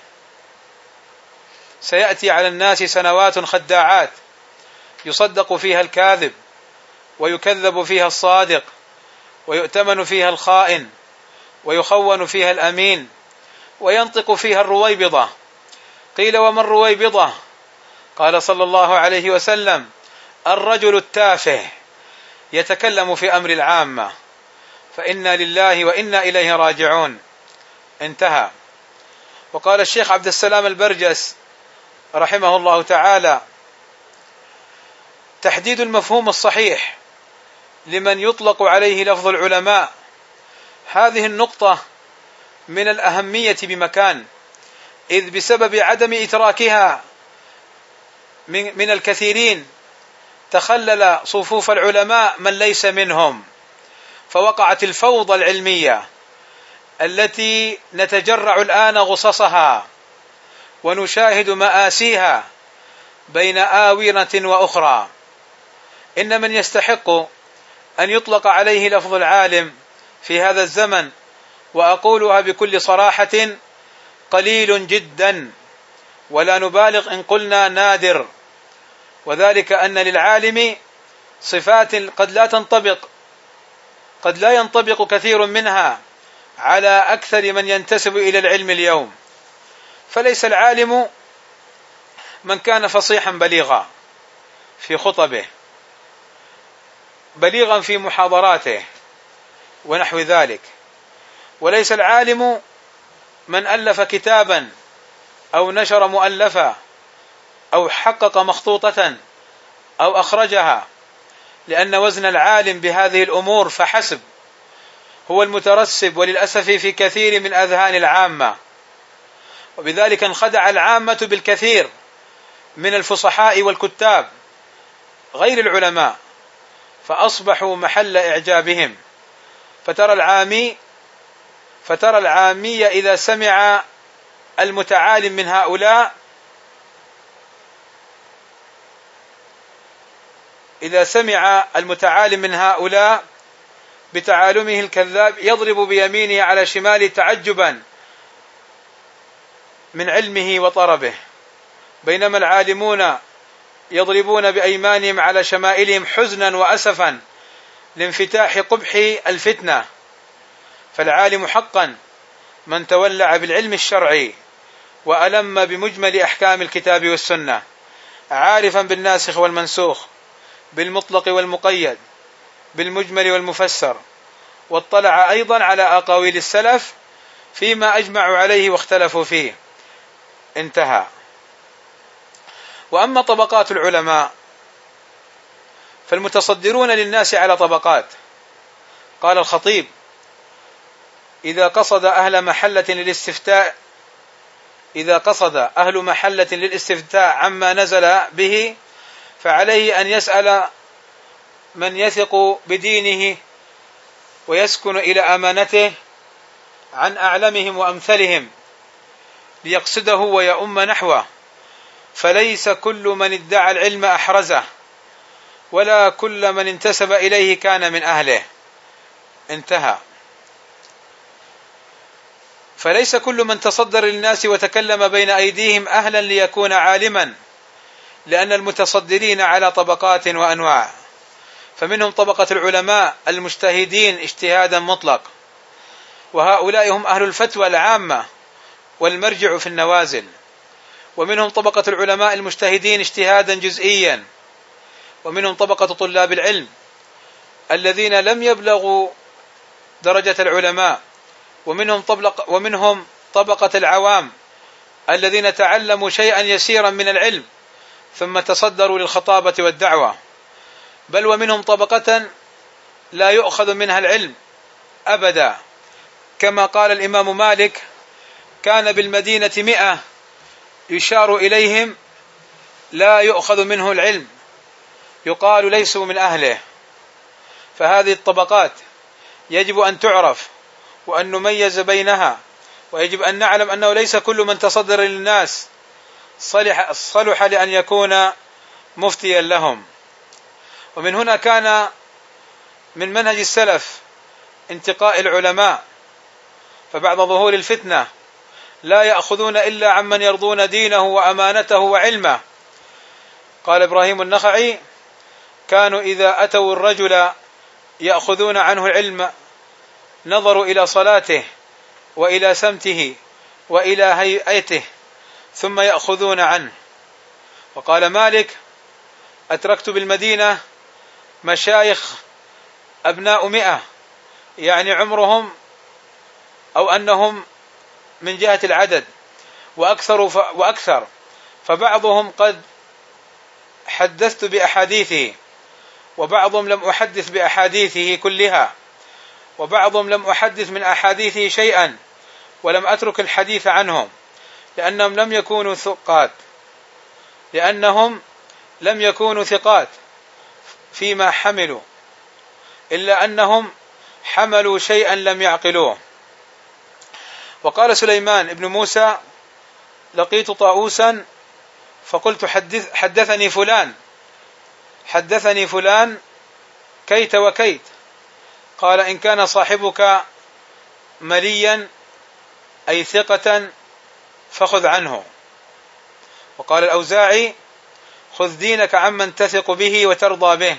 سيأتي على الناس سنوات خداعات يصدق فيها الكاذب ويكذب فيها الصادق ويؤتمن فيها الخائن ويخون فيها الأمين وينطق فيها الرويبضة. قيل: وما الرويبضة؟ قال صلى الله عليه وسلم: الرجل التافه يتكلم في أمر العامة، فإنا لله وإنا إليه راجعون. انتهى. وقال الشيخ عبد السلام البرجس رحمه الله تعالى: تحديد المفهوم الصحيح لمن يطلق عليه لفظ العلماء، هذه النقطة من الأهمية بمكان، إذ بسبب عدم إدراكها من الكثيرين تخلل صفوف العلماء من ليس منهم، فوقعت الفوضى العلمية التي نتجرع الآن غصصها ونشاهد مآسيها بين آونة وأخرى. إن من يستحق أن يطلق عليه لفظ العالم في هذا الزمن، وأقولها بكل صراحة، قليل جدا، ولا نبالغ إن قلنا نادر، وذلك أن للعالم صفات قد لا ينطبق كثير منها على أكثر من ينتسب إلى العلم اليوم. فليس العالم من كان فصيحا بليغا في خطبه، بليغا في محاضراته ونحو ذلك، وليس العالم من ألف كتابا أو نشر مؤلفا أو حقق مخطوطة أو أخرجها، لأن وزن العالم بهذه الأمور فحسب هو المترسب وللأسف في كثير من أذهان العامة، وبذلك انخدع العامة بالكثير من الفصحاء والكتاب غير العلماء، فأصبحوا محل إعجابهم. فترى العامي إذا سمع المتعالم من هؤلاء بتعالمه الكذاب يضرب بيمينه على شماله تعجبا من علمه وطربه، بينما العالمون يضربون بأيمانهم على شمائلهم حزنا وأسفا لانفتاح قبح الفتنة. فالعالم حقا من تولع بالعلم الشرعي وألم بمجمل أحكام الكتاب والسنة، عارفا بالناسخ والمنسوخ، بالمطلق والمقيد، بالمجمل والمفسر، واطلع أيضا على أقاويل السلف فيما أجمعوا عليه واختلفوا فيه. انتهى. وأما طبقات العلماء فالمتصدرون للناس على طبقات. قال الخطيب: إذا قصد أهل محلة للاستفتاء عما نزل به فعليه أن يسأل من يثق بدينه ويسكن إلى أمانته عن أعلمهم وأمثلهم ليقصده ويؤم نحوه، فليس كل من ادعى العلم أحرزه، ولا كل من انتسب إليه كان من أهله. انتهى. فليس كل من تصدر للناس وتكلم بين أيديهم أهلا ليكون عالما، لأن المتصدرين على طبقات وأنواع، فمنهم طبقة العلماء المجتهدين اجتهادا مطلق، وهؤلاء هم أهل الفتوى العامة والمرجع في النوازل، ومنهم طبقة العلماء المجتهدين اجتهادا جزئيا، ومنهم طبقة طلاب العلم الذين لم يبلغوا درجة العلماء، ومنهم طبقة العوام الذين تعلموا شيئا يسيرا من العلم ثم تصدروا للخطابة والدعوة، بل ومنهم طبقة لا يؤخذ منها العلم أبدا، كما قال الإمام مالك: كان بالمدينة 100 يشار إليهم لا يؤخذ منه العلم، يقال ليسوا من أهله. فهذه الطبقات يجب أن تعرف وأن نميز بينها، ويجب أن نعلم أنه ليس كل من تصدر للناس صلح لأن يكون مفتيا لهم. ومن هنا كان من منهج السلف انتقاء العلماء، فبعد ظهور الفتنة لا يأخذون إلا عمن يرضون دينه وأمانته وعلمه. قال إبراهيم النخعي: كانوا إذا أتوا الرجل يأخذون عنه العلم نظروا إلى صلاته وإلى سمته وإلى هيئته ثم يأخذون عنه. وقال مالك: أتركت بالمدينة مشايخ أبناء 100، يعني عمرهم أو أنهم من جهة العدد وأكثر، فبعضهم قد حدثت بأحاديثه، وبعضهم لم أحدث بأحاديثه كلها، وبعضهم لم أحدث من أحاديثه شيئا ولم أترك الحديث عنهم، لأنهم لم يكونوا ثقات فيما حملوا، إلا أنهم حملوا شيئا لم يعقلوه. وقال سليمان بن موسى: لقيت طاووسا فقلت حدثني فلان كيت وكيت. قال: إن كان صاحبك مليا أي ثقة فخذ عنه. وقال الأوزاعي: خذ دينك عمن تثق به وترضى به.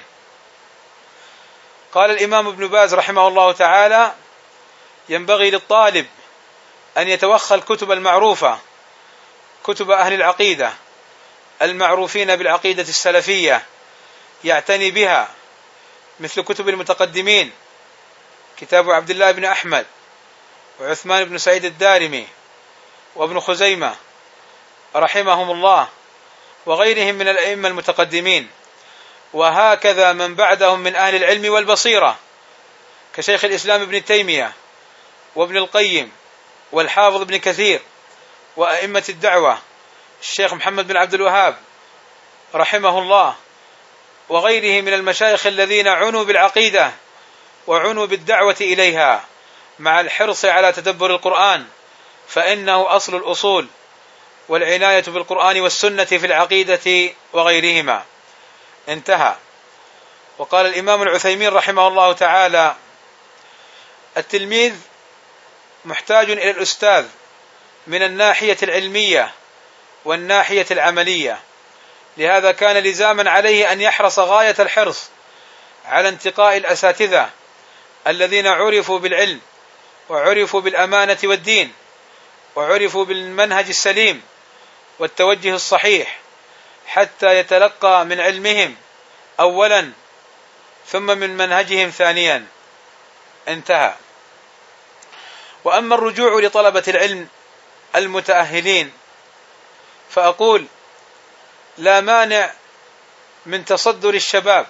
قال الإمام ابن باز رحمه الله تعالى: ينبغي للطالب أن يتوخى الكتب المعروفة، كتب أهل العقيدة المعروفين بالعقيدة السلفية، يعتني بها، مثل كتب المتقدمين، كتاب عبد الله بن أحمد وعثمان بن سعيد الدارمي وابن خزيمة رحمهم الله، وغيرهم من الأئمة المتقدمين، وهكذا من بعدهم من أهل العلم والبصيرة، كشيخ الإسلام ابن تيمية وابن القيم والحافظ ابن كثير، وأئمة الدعوة الشيخ محمد بن عبد الوهاب رحمه الله، وغيره من المشايخ الذين عنوا بالعقيدة وعنوا بالدعوة إليها، مع الحرص على تدبر القرآن، فإنه أصل الأصول، والعناية بالقرآن والسنة في العقيدة وغيرهما. انتهى. وقال الإمام العثيمين رحمه الله تعالى: التلميذ محتاج إلى الأستاذ من الناحية العلمية والناحية العملية، لهذا كان لزاما عليه أن يحرص غاية الحرص على انتقاء الأساتذة الذين عرفوا بالعلم وعرفوا بالأمانة والدين وعرفوا بالمنهج السليم والتوجه الصحيح، حتى يتلقى من علمهم أولا ثم من منهجهم ثانيا. انتهى. وأما الرجوع لطلبة العلم المتأهلين، فأقول: لا مانع من تصدر الشباب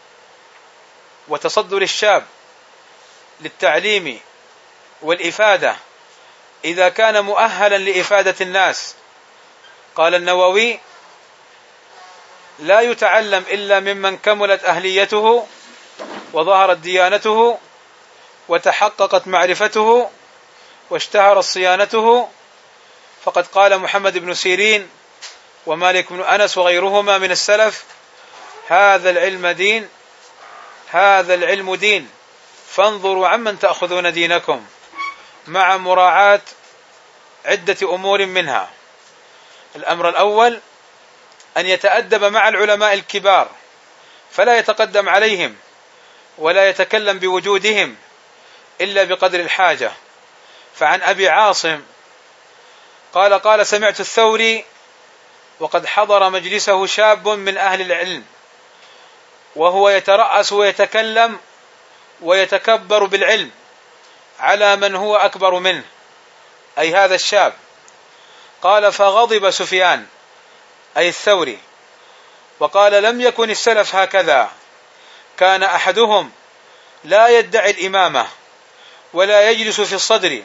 وتصدر الشاب للتعليم والإفادة إذا كان مؤهلا لإفادة الناس. قال النووي: لا يتعلم إلا ممن كملت أهليته وظهرت ديانته وتحققت معرفته واشتهرت صيانته. فقد قال محمد بن سيرين ومالك بن أنس وغيرهما من السلف: هذا العلم دين فانظروا عمن تأخذون دينكم، مع مراعاة عدة أمور منها: الأمر الأول أن يتأدب مع العلماء الكبار، فلا يتقدم عليهم ولا يتكلم بوجودهم إلا بقدر الحاجة. فعن أبي عاصم قال سمعت الثوري وقد حضر مجلسه شاب من أهل العلم وهو يترأس ويتكلم ويتكبر بالعلم على من هو أكبر منه، أي هذا الشاب. قال: فغضب سفيان أي الثوري وقال: لم يكن السلف هكذا، كان أحدهم لا يدعي الإمامة ولا يجلس في الصدر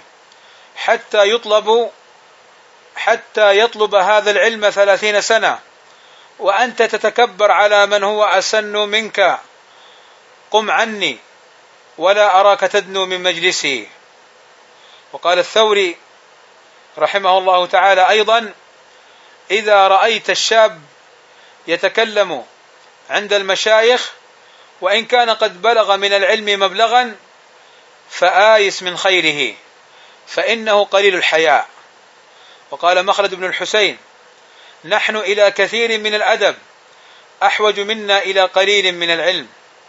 حتى يطلب هذا العلم 30 سنة، وأنت تتكبر على من هو أسن منك. قم عني ولا أراك تدنو من مجلسي. وقال الثوري رحمه الله تعالى أيضا: إذا رأيت الشاب يتكلم عند المشايخ وإن كان قد بلغ من العلم مبلغا فآيس من خيره فإنه قليل الحياء. وقال مخلد بن الحسين: نحن إلى كثير من الأدب أحوج منا إلى قليل من العلم.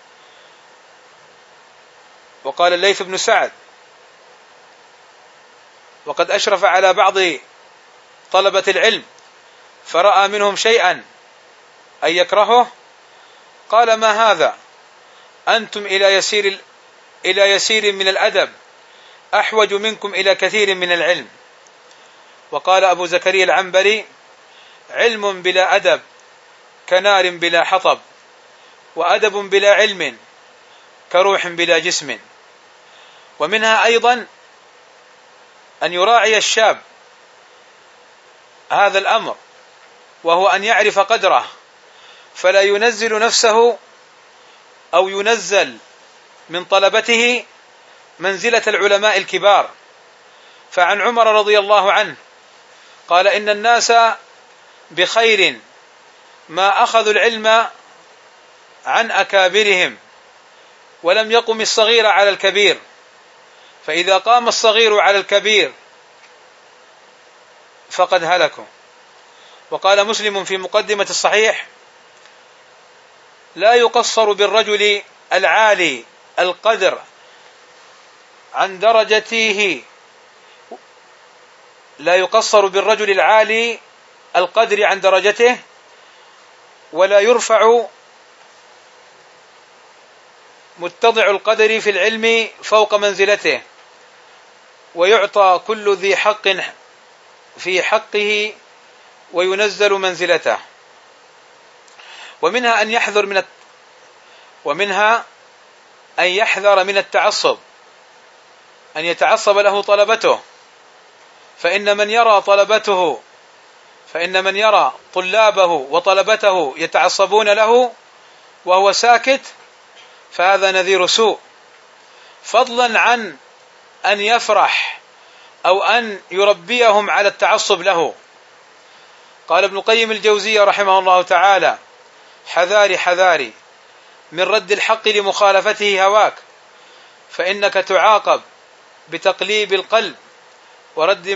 وقال الليث بن سعد: وقد أشرف على بعض طلبة العلم فرأى منهم شيئا أن يكرهه، قال: ما هذا؟ أنتم إلى يسير من الأدب أحوج منكم إلى كثير من العلم. وقال أبو زكريا العنبري: علم بلا أدب كنار بلا حطب، وأدب بلا علم كروح بلا جسم. ومنها أيضا أن يراعي الشاب هذا الأمر، وهو أن يعرف قدره، فلا ينزل نفسه أو ينزل من طلبته منزلة العلماء الكبار. فعن عمر رضي الله عنه قال: إن الناس بخير ما أخذوا العلم عن أكابرهم ولم يقم الصغير على الكبير، فإذا قام الصغير على الكبير فقد هلكوا. وقال مسلم في مقدمة الصحيح: لا يقصر بالرجل العالي القدر عن درجته، لا يقصر بالرجل العالي القدر عن درجته، ولا يرفع متضع القدر في العلم فوق منزلته، ويعطى كل ذي حق في حقه وينزل منزلته. ومنها أن يحذر من التعصب، أن يتعصب له طلبته، فإن من يرى طلابه وطلبته يتعصبون له وهو ساكت فهذا نذير سوء، فضلا عن أن يفرح أو أن يربيهم على التعصب له. قال ابن قيم الجوزية رحمه الله تعالى: حذاري من رد الحق لمخالفته هواك، فإنك تعاقب بتقليب القلب ورد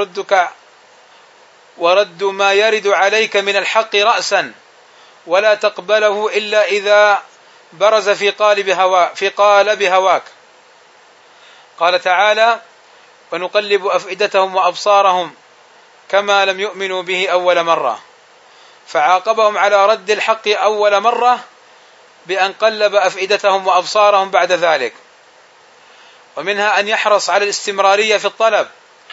ما يرد عليك من الحق رأسا، ولا تقبله إلا إذا برز في قالب هواك. قال تعالى: ونقلب أفئدتهم وأبصارهم كما لم يؤمنوا به أول مرة، فعاقبهم على رد الحق أول مرة بأن قلب أفئدتهم وأبصارهم بعد ذلك. ومنها أن يحرص على الاستمرارية في الطلب،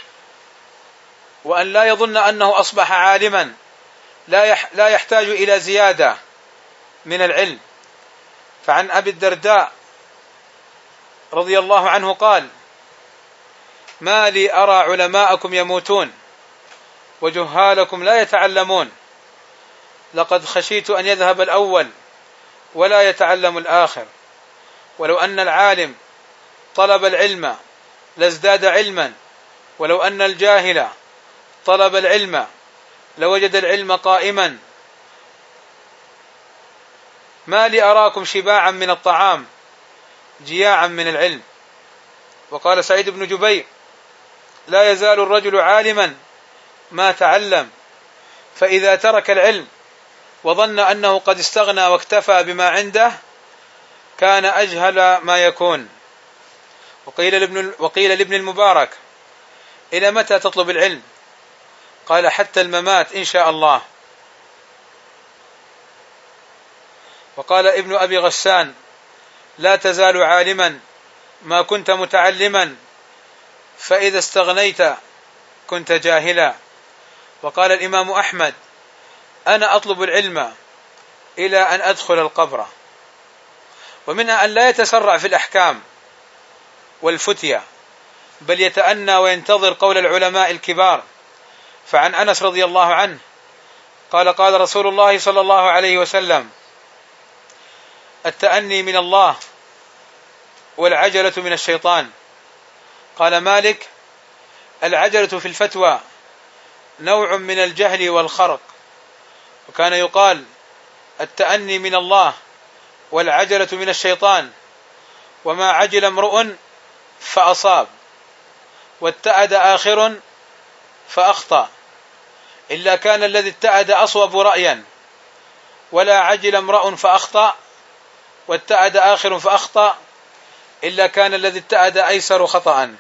وأن لا يظن أنه أصبح عالما لا يحتاج إلى زيادة من العلم. فعن أبي الدرداء رضي الله عنه قال: ما لي أرى علماءكم يموتون وجهالكم لا يتعلمون، لقد خشيت أن يذهب الأول ولا يتعلم الآخر، ولو أن العالم طلب العلم لازداد علما، ولو أن الجاهل طلب العلم لوجد العلم قائما. ما لي أراكم شباعا من الطعام جياعا من العلم. وقال سعيد بن جبير: لا يزال الرجل عالما ما تعلم، فإذا ترك العلم وظن أنه قد استغنى واكتفى بما عنده كان أجهل ما يكون. وقيل لابن المبارك: إلى متى تطلب العلم؟ قال: حتى الممات إن شاء الله. وقال ابن أبي غسان: لا تزال عالما ما كنت متعلما، فإذا استغنيت كنت جاهلا. وقال الإمام أحمد: أنا أطلب العلم إلى أن أدخل القبر. ومنها أن لا يتسرع في الأحكام والفتية، بل يتأنى وينتظر قول العلماء الكبار. فعن أنس رضي الله عنه قال: قال رسول الله صلى الله عليه وسلم: التأني من الله والعجلة من الشيطان. قال مالك: العجلة في الفتوى نوع من الجهل والخرق. وكان يقال: التأني من الله والعجلة من الشيطان، وما عجل امرؤ فأصاب، واتعد آخر فأخطأ، إلا كان الذي اتعد أصوب رأيا، ولا عجل امرأ فأخطأ واتعد آخر فأخطأ، إلا كان الذي اتعد أيسر خطأ.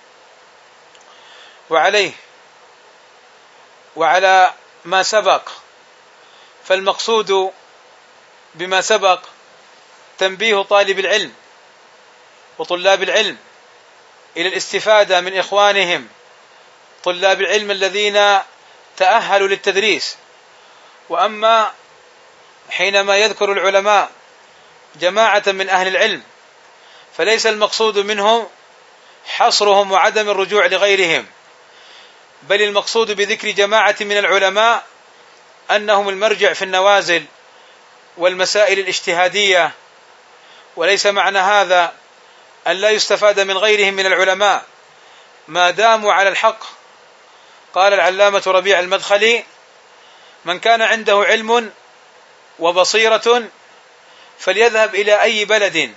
وعلى ما سبق، فالمقصود بما سبق تنبيه طالب العلم وطلاب العلم إلى الاستفادة من إخوانهم طلاب العلم الذين تأهلوا للتدريس. وأما حينما يذكر العلماء جماعة من أهل العلم، فليس المقصود منهم حصرهم وعدم الرجوع لغيرهم، بل المقصود بذكر جماعة من العلماء أنهم المرجع في النوازل والمسائل الاجتهادية، وليس معنى هذا أن لا يستفاد من غيرهم من العلماء ما داموا على الحق. قال العلامة ربيع المدخلي: من كان عنده علم وبصيرة فليذهب إلى أي بلد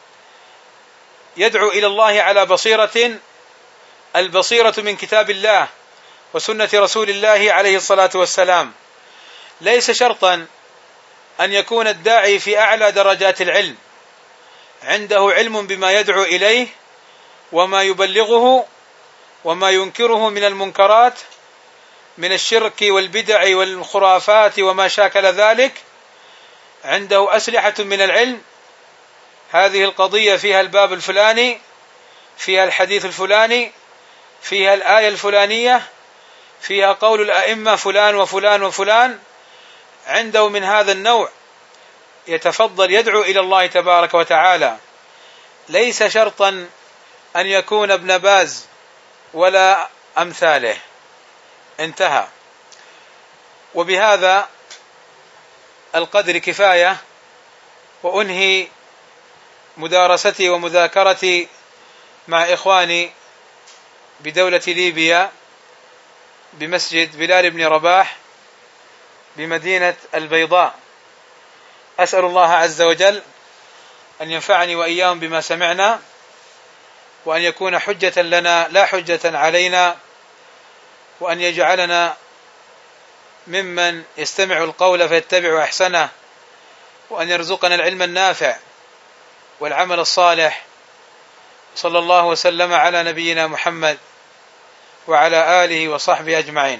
يدعو إلى الله على بصيرة، البصيرة من كتاب الله وسنة رسول الله عليه الصلاة والسلام. ليس شرطا أن يكون الداعي في أعلى درجات العلم عنده علم بما يدعو إليه وما يبلغه وما ينكره من المنكرات من الشرك والبدع والخرافات وما شاكل ذلك، عنده أسلحة من العلم، هذه القضية فيها الباب الفلاني، فيها الحديث الفلاني، فيها الآية الفلانية، فيها قول الأئمة فلان وفلان وفلان، عنده من هذا النوع يتفضل يدعو إلى الله تبارك وتعالى. ليس شرطا أن يكون ابن باز ولا أمثاله. انتهى. وبهذا القدر كفاية، وأنهي مدارستي ومذاكرتي مع إخواني بدولة ليبيا بمسجد بلال بن رباح بمدينة البيضاء. أسأل الله عز وجل أن ينفعني وإياهم بما سمعنا، وأن يكون حجة لنا لا حجة علينا، وأن يجعلنا ممن يستمع القول فيتبع أحسنه، وأن يرزقنا العلم النافع والعمل الصالح. صلى الله وسلم على نبينا محمد وعلى آله وصحبه أجمعين.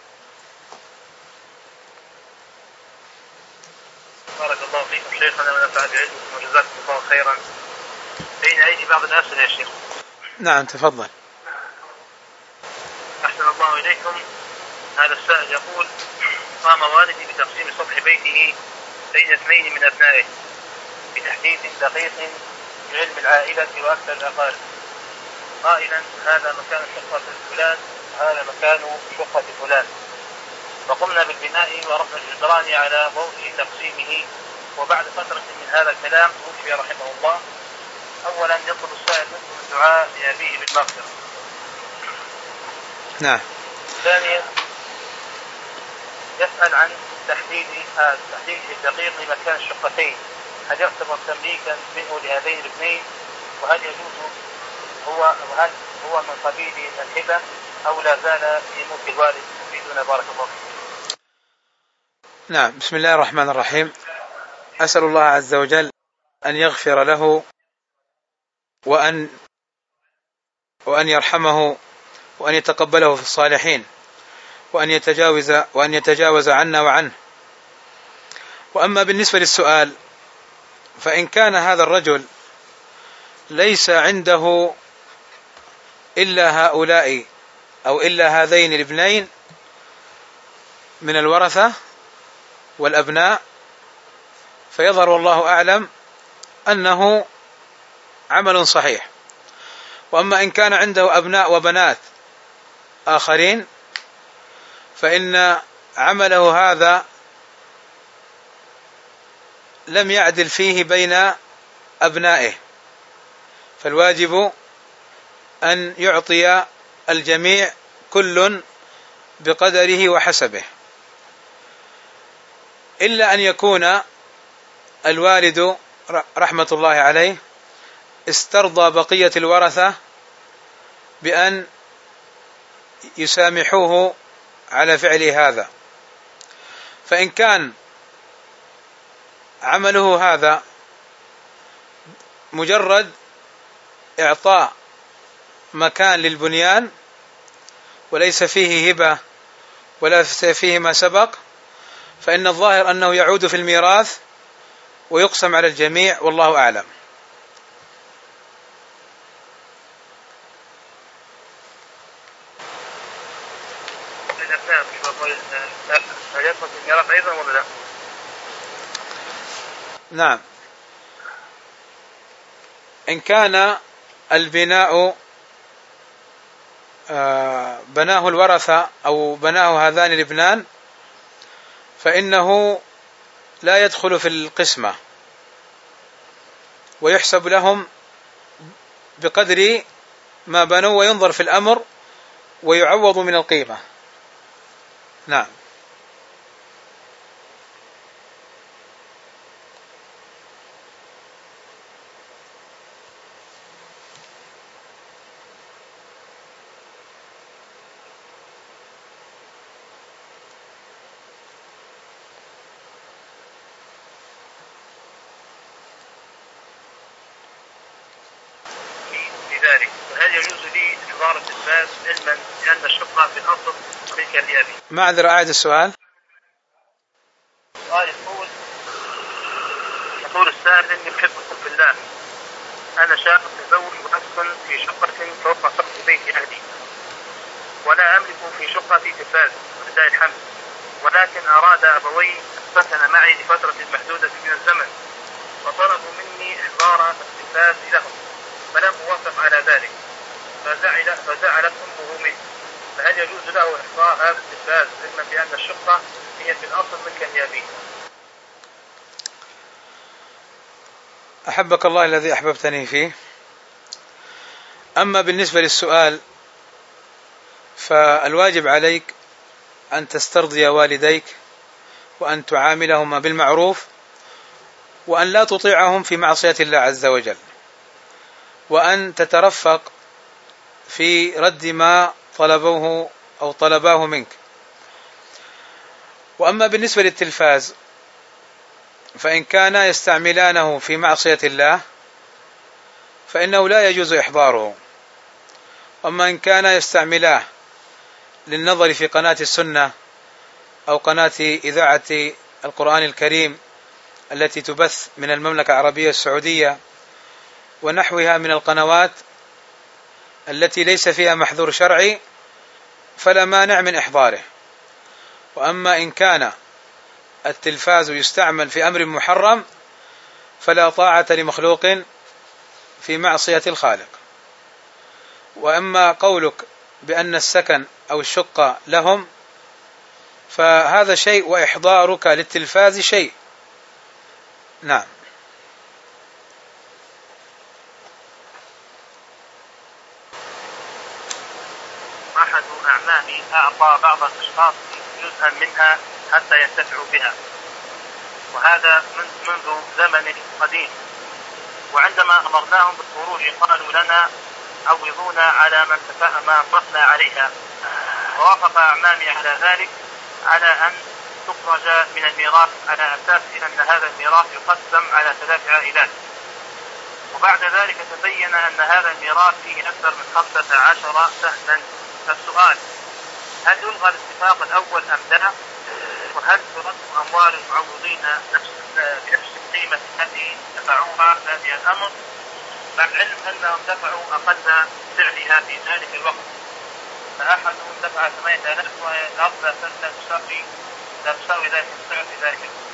بارك الله فيكم شيخنا ونفع بعلمكم وجزاكم الله خيرا. بين أيدي بعض الأسئلة يا شيخ. نعم تفضل. أحسن الله إليكم. هذا السائل يقول: قام والدي بتقسيم سطح بيته بين اثنين من أبنائه بتحديد دقيق بعلم العائلة وأكثر الأقارب، قائلا: هذا مكان شقة فلان وهذا مكان شقة فلان، فقمنا بالبناء ورفع الجدران على ضوء تقسيمه. وبعد فترة من هذا الكلام توفي رحمه الله. أولا يطلب السائل منكم الدعاء لأبيه بالمغفرة. نعم. ثانيا يسأل عن تحديد الدقيق لمكان الشقتين، هل يعتبر تمليكا منه لهذين الاثنين؟ وهل يجوز وهل هو من قبيل الهبة أو لا زال في ملك الوالد؟ يفيدنا بارك الله فيكم. نعم. بسم الله الرحمن الرحيم. أسأل الله عز وجل أن يغفر له وأن يرحمه وأن يتقبله في الصالحين، وأن يتجاوز عنا وعنه. وأما بالنسبة للسؤال، فإن كان هذا الرجل ليس عنده إلا هؤلاء أو إلا هذين الابنين من الورثة والأبناء، فيظهر والله أعلم أنه عمل صحيح. وأما إن كان عنده أبناء وبنات آخرين، فإن عمله هذا لم يعدل فيه بين أبنائه، فالواجب أن يعطي الجميع كل بقدره وحسبه، إلا أن يكون الوالد رحمة الله عليه استرضى بقية الورثة بأن يسامحوه على فعل هذا. فإن كان عمله هذا مجرد إعطاء مكان للبنيان وليس فيه هبة ولا فيه ما سبق، فإن الظاهر أنه يعود في الميراث ويقسم على الجميع، والله أعلم. نعم، إن كان البناء بناه الورثة أو بناه هذان الابنان فإنه لا يدخل في القسمة، ويحسب لهم بقدر ما بنوا وينظر في الأمر ويعوض من القيمة. نعم. هل يجوز لي إحضار التلفاز علما بأن الشقة في الأصل ملكا لأبي؟ معذرة، أعد السؤال. يقول السائل: إني أحبكم في الله، أنا شاب متزوج وأسكن في شقة فوق سقف بيت أهلي، ولا أملك في شقتي تلفاز ولله الحمد، ولكن أراد أبوي السكن معي لفترة محدودة من الزمن، وطلبوا مني إحضار التلفاز لهم، فلم أوافق على ذلك، فزعلت أمه منه، فهل يجوز له إحضار هذا التلفاز علما بأن الشقة هي في الأصل ملكا لأبيه؟ أحبك الله الذي أحببتني فيه. أما بالنسبة للسؤال فالواجب عليك أن تسترضي والديك وأن تعاملهما بالمعروف، وأن لا تطيعهم في معصية الله عز وجل، وأن تترفق في رد ما طلبوه أو طلباه منك. وأما بالنسبة للتلفاز فإن كانا يستعملانه في معصية الله فإنه لا يجوز إحضاره. أما إن كانا يستعملاه للنظر في قناة السنة أو قناة إذاعة القرآن الكريم التي تبث من المملكة العربية السعودية ونحوها من القنوات التي ليس فيها محذور شرعي فلا مانع من إحضاره. وأما إن كان التلفاز يستعمل في أمر محرم فلا طاعة لمخلوق في معصية الخالق. وأما قولك بأن السكن أو الشقة لهم فهذا شيء، وإحضارك للتلفاز شيء. نعم. أحد أعمامي أعطى بعض الأشخاص جزءا منها حتى ينتفعوا بها، وهذا منذ زمن قديم، وعندما أمرناهم بالخروج قالوا لنا عوضونا على ما أنفقنا عليها، ووافق أعمامي على ذلك على أن تخرج من الميراث على أساس أن هذا الميراث يقسم على 3 عائلات. وبعد ذلك تبين أن هذا الميراث فيه أكثر من 15 سهما. فالسؤال: هل يلغى الاتفاق الأول أم لا؟ وهل ترد أموال المعوضين بنفس القيمة التي دفعوها في هذه الأمر، مع العلم أنهم دفعوا أقل سعرها في ذلك الوقت؟ فأحدهم دفع 8000 والأرض لا تساوي ذلك السعر في ذلك الوقت.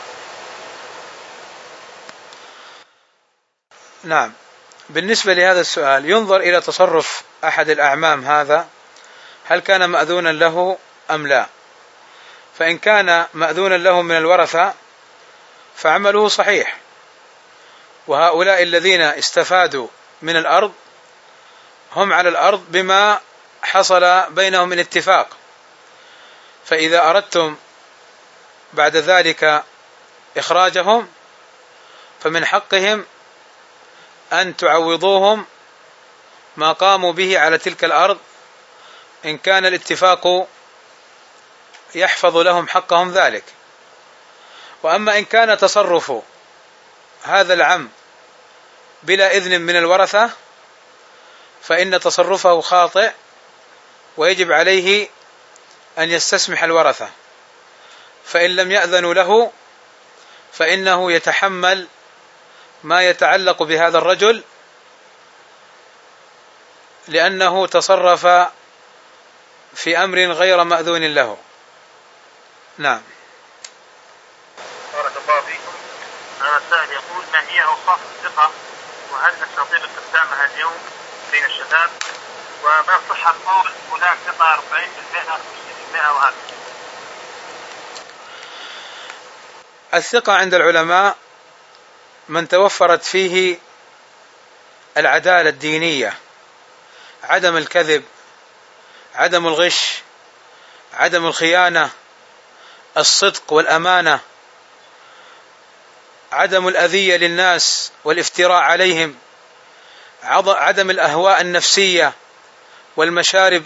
نعم. بالنسبة لهذا السؤال ينظر إلى تصرف أحد الأعمام هذا، هل كان مأذونا له أم لا؟ فإن كان مأذونا له من الورثة فعمله صحيح، وهؤلاء الذين استفادوا من الأرض هم على الأرض بما حصل بينهم من اتفاق، فإذا أردتم بعد ذلك إخراجهم فمن حقهم أن تعوضوهم ما قاموا به على تلك الأرض إن كان الاتفاق يحفظ لهم حقهم ذلك. وأما إن كان تصرف هذا العم بلا إذن من الورثة فإن تصرفه خاطئ، ويجب عليه أن يستسمح الورثة، فإن لم يأذنوا له فإنه يتحمل ما يتعلق بهذا الرجل لأنه تصرف في أمر غير مأذون له. نعم. بارك الله فيكم. هذا السائل يقول: ما هي أوصاف الثقة، وهل نستطيع استخدامها اليوم بين الشباب، وما صحة قول فلان ثقة 40% 50% وهكذا؟ الثقة عند العلماء من توفرت فيه العدالة الدينية، عدم الكذب، عدم الغش، عدم الخيانة، الصدق والأمانة، عدم الأذية للناس والافتراء عليهم، عدم الأهواء النفسية والمشارب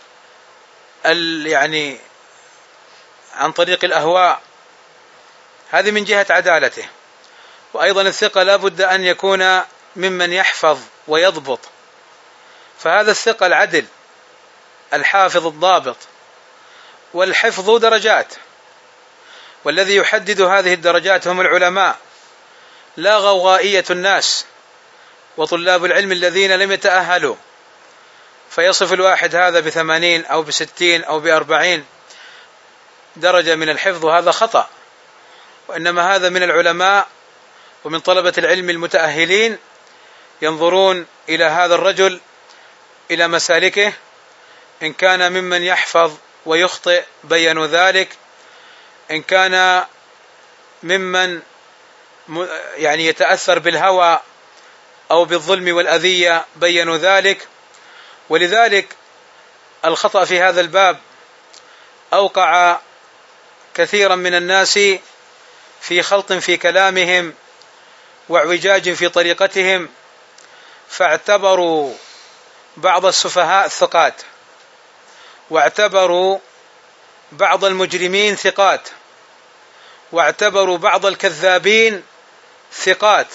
يعني عن طريق الأهواء، هذه من جهة عدالته. وأيضا الثقة لا بد أن يكون ممن يحفظ ويضبط، فهذا الثقة العدل الحافظ الضابط. والحفظ درجات، والذي يحدد هذه الدرجات هم العلماء لا غوغائية الناس وطلاب العلم الذين لم يتأهلوا، فيصف الواحد هذا ب80 أو ب60 أو ب40 درجة من الحفظ، وهذا خطأ. وإنما هذا من العلماء ومن طلبة العلم المتأهلين، ينظرون إلى هذا الرجل إلى مسالكه، إن كان ممن يحفظ ويخطئ بينوا ذلك، إن كان ممن يعني يتأثر بالهوى أو بالظلم والأذية بينوا ذلك. ولذلك الخطأ في هذا الباب أوقع كثيرا من الناس في خلط في كلامهم واعوجاج في طريقتهم، فاعتبروا بعض السفهاء ثقات، واعتبروا بعض المجرمين ثقات، واعتبروا بعض الكذابين ثقات.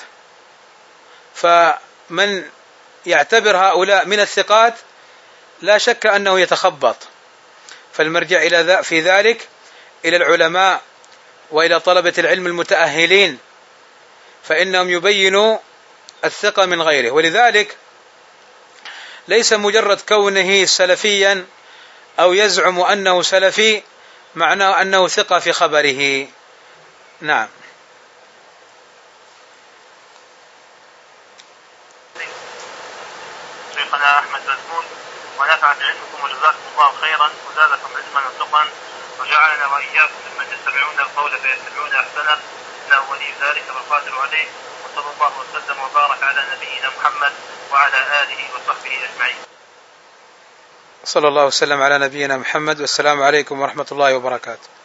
فمن يعتبر هؤلاء من الثقات لا شك أنه يتخبط، فالمرجع إلى في ذلك إلى العلماء وإلى طلبة العلم المتأهلين، فإنهم يبينوا الثقة من غيره. ولذلك ليس مجرد كونه سلفيا أو يزعم أنه سلفي معناه أنه ثقة في خبره. نعم. شيخنا أحمد مزمون، ونفع بعلمكم وجزاكم الله خيرا وزادكم علما وتقا وجعلنا وإياكم ممن يستمعون القول فيتبعون أحسنه، إنه ولي ذلك والقادر عليه. وصلى الله وسلم وبارك على نبينا محمد وعلى آله وصحبه أجمعين. صلى الله وسلم على نبينا محمد، والسلام عليكم ورحمة الله وبركاته.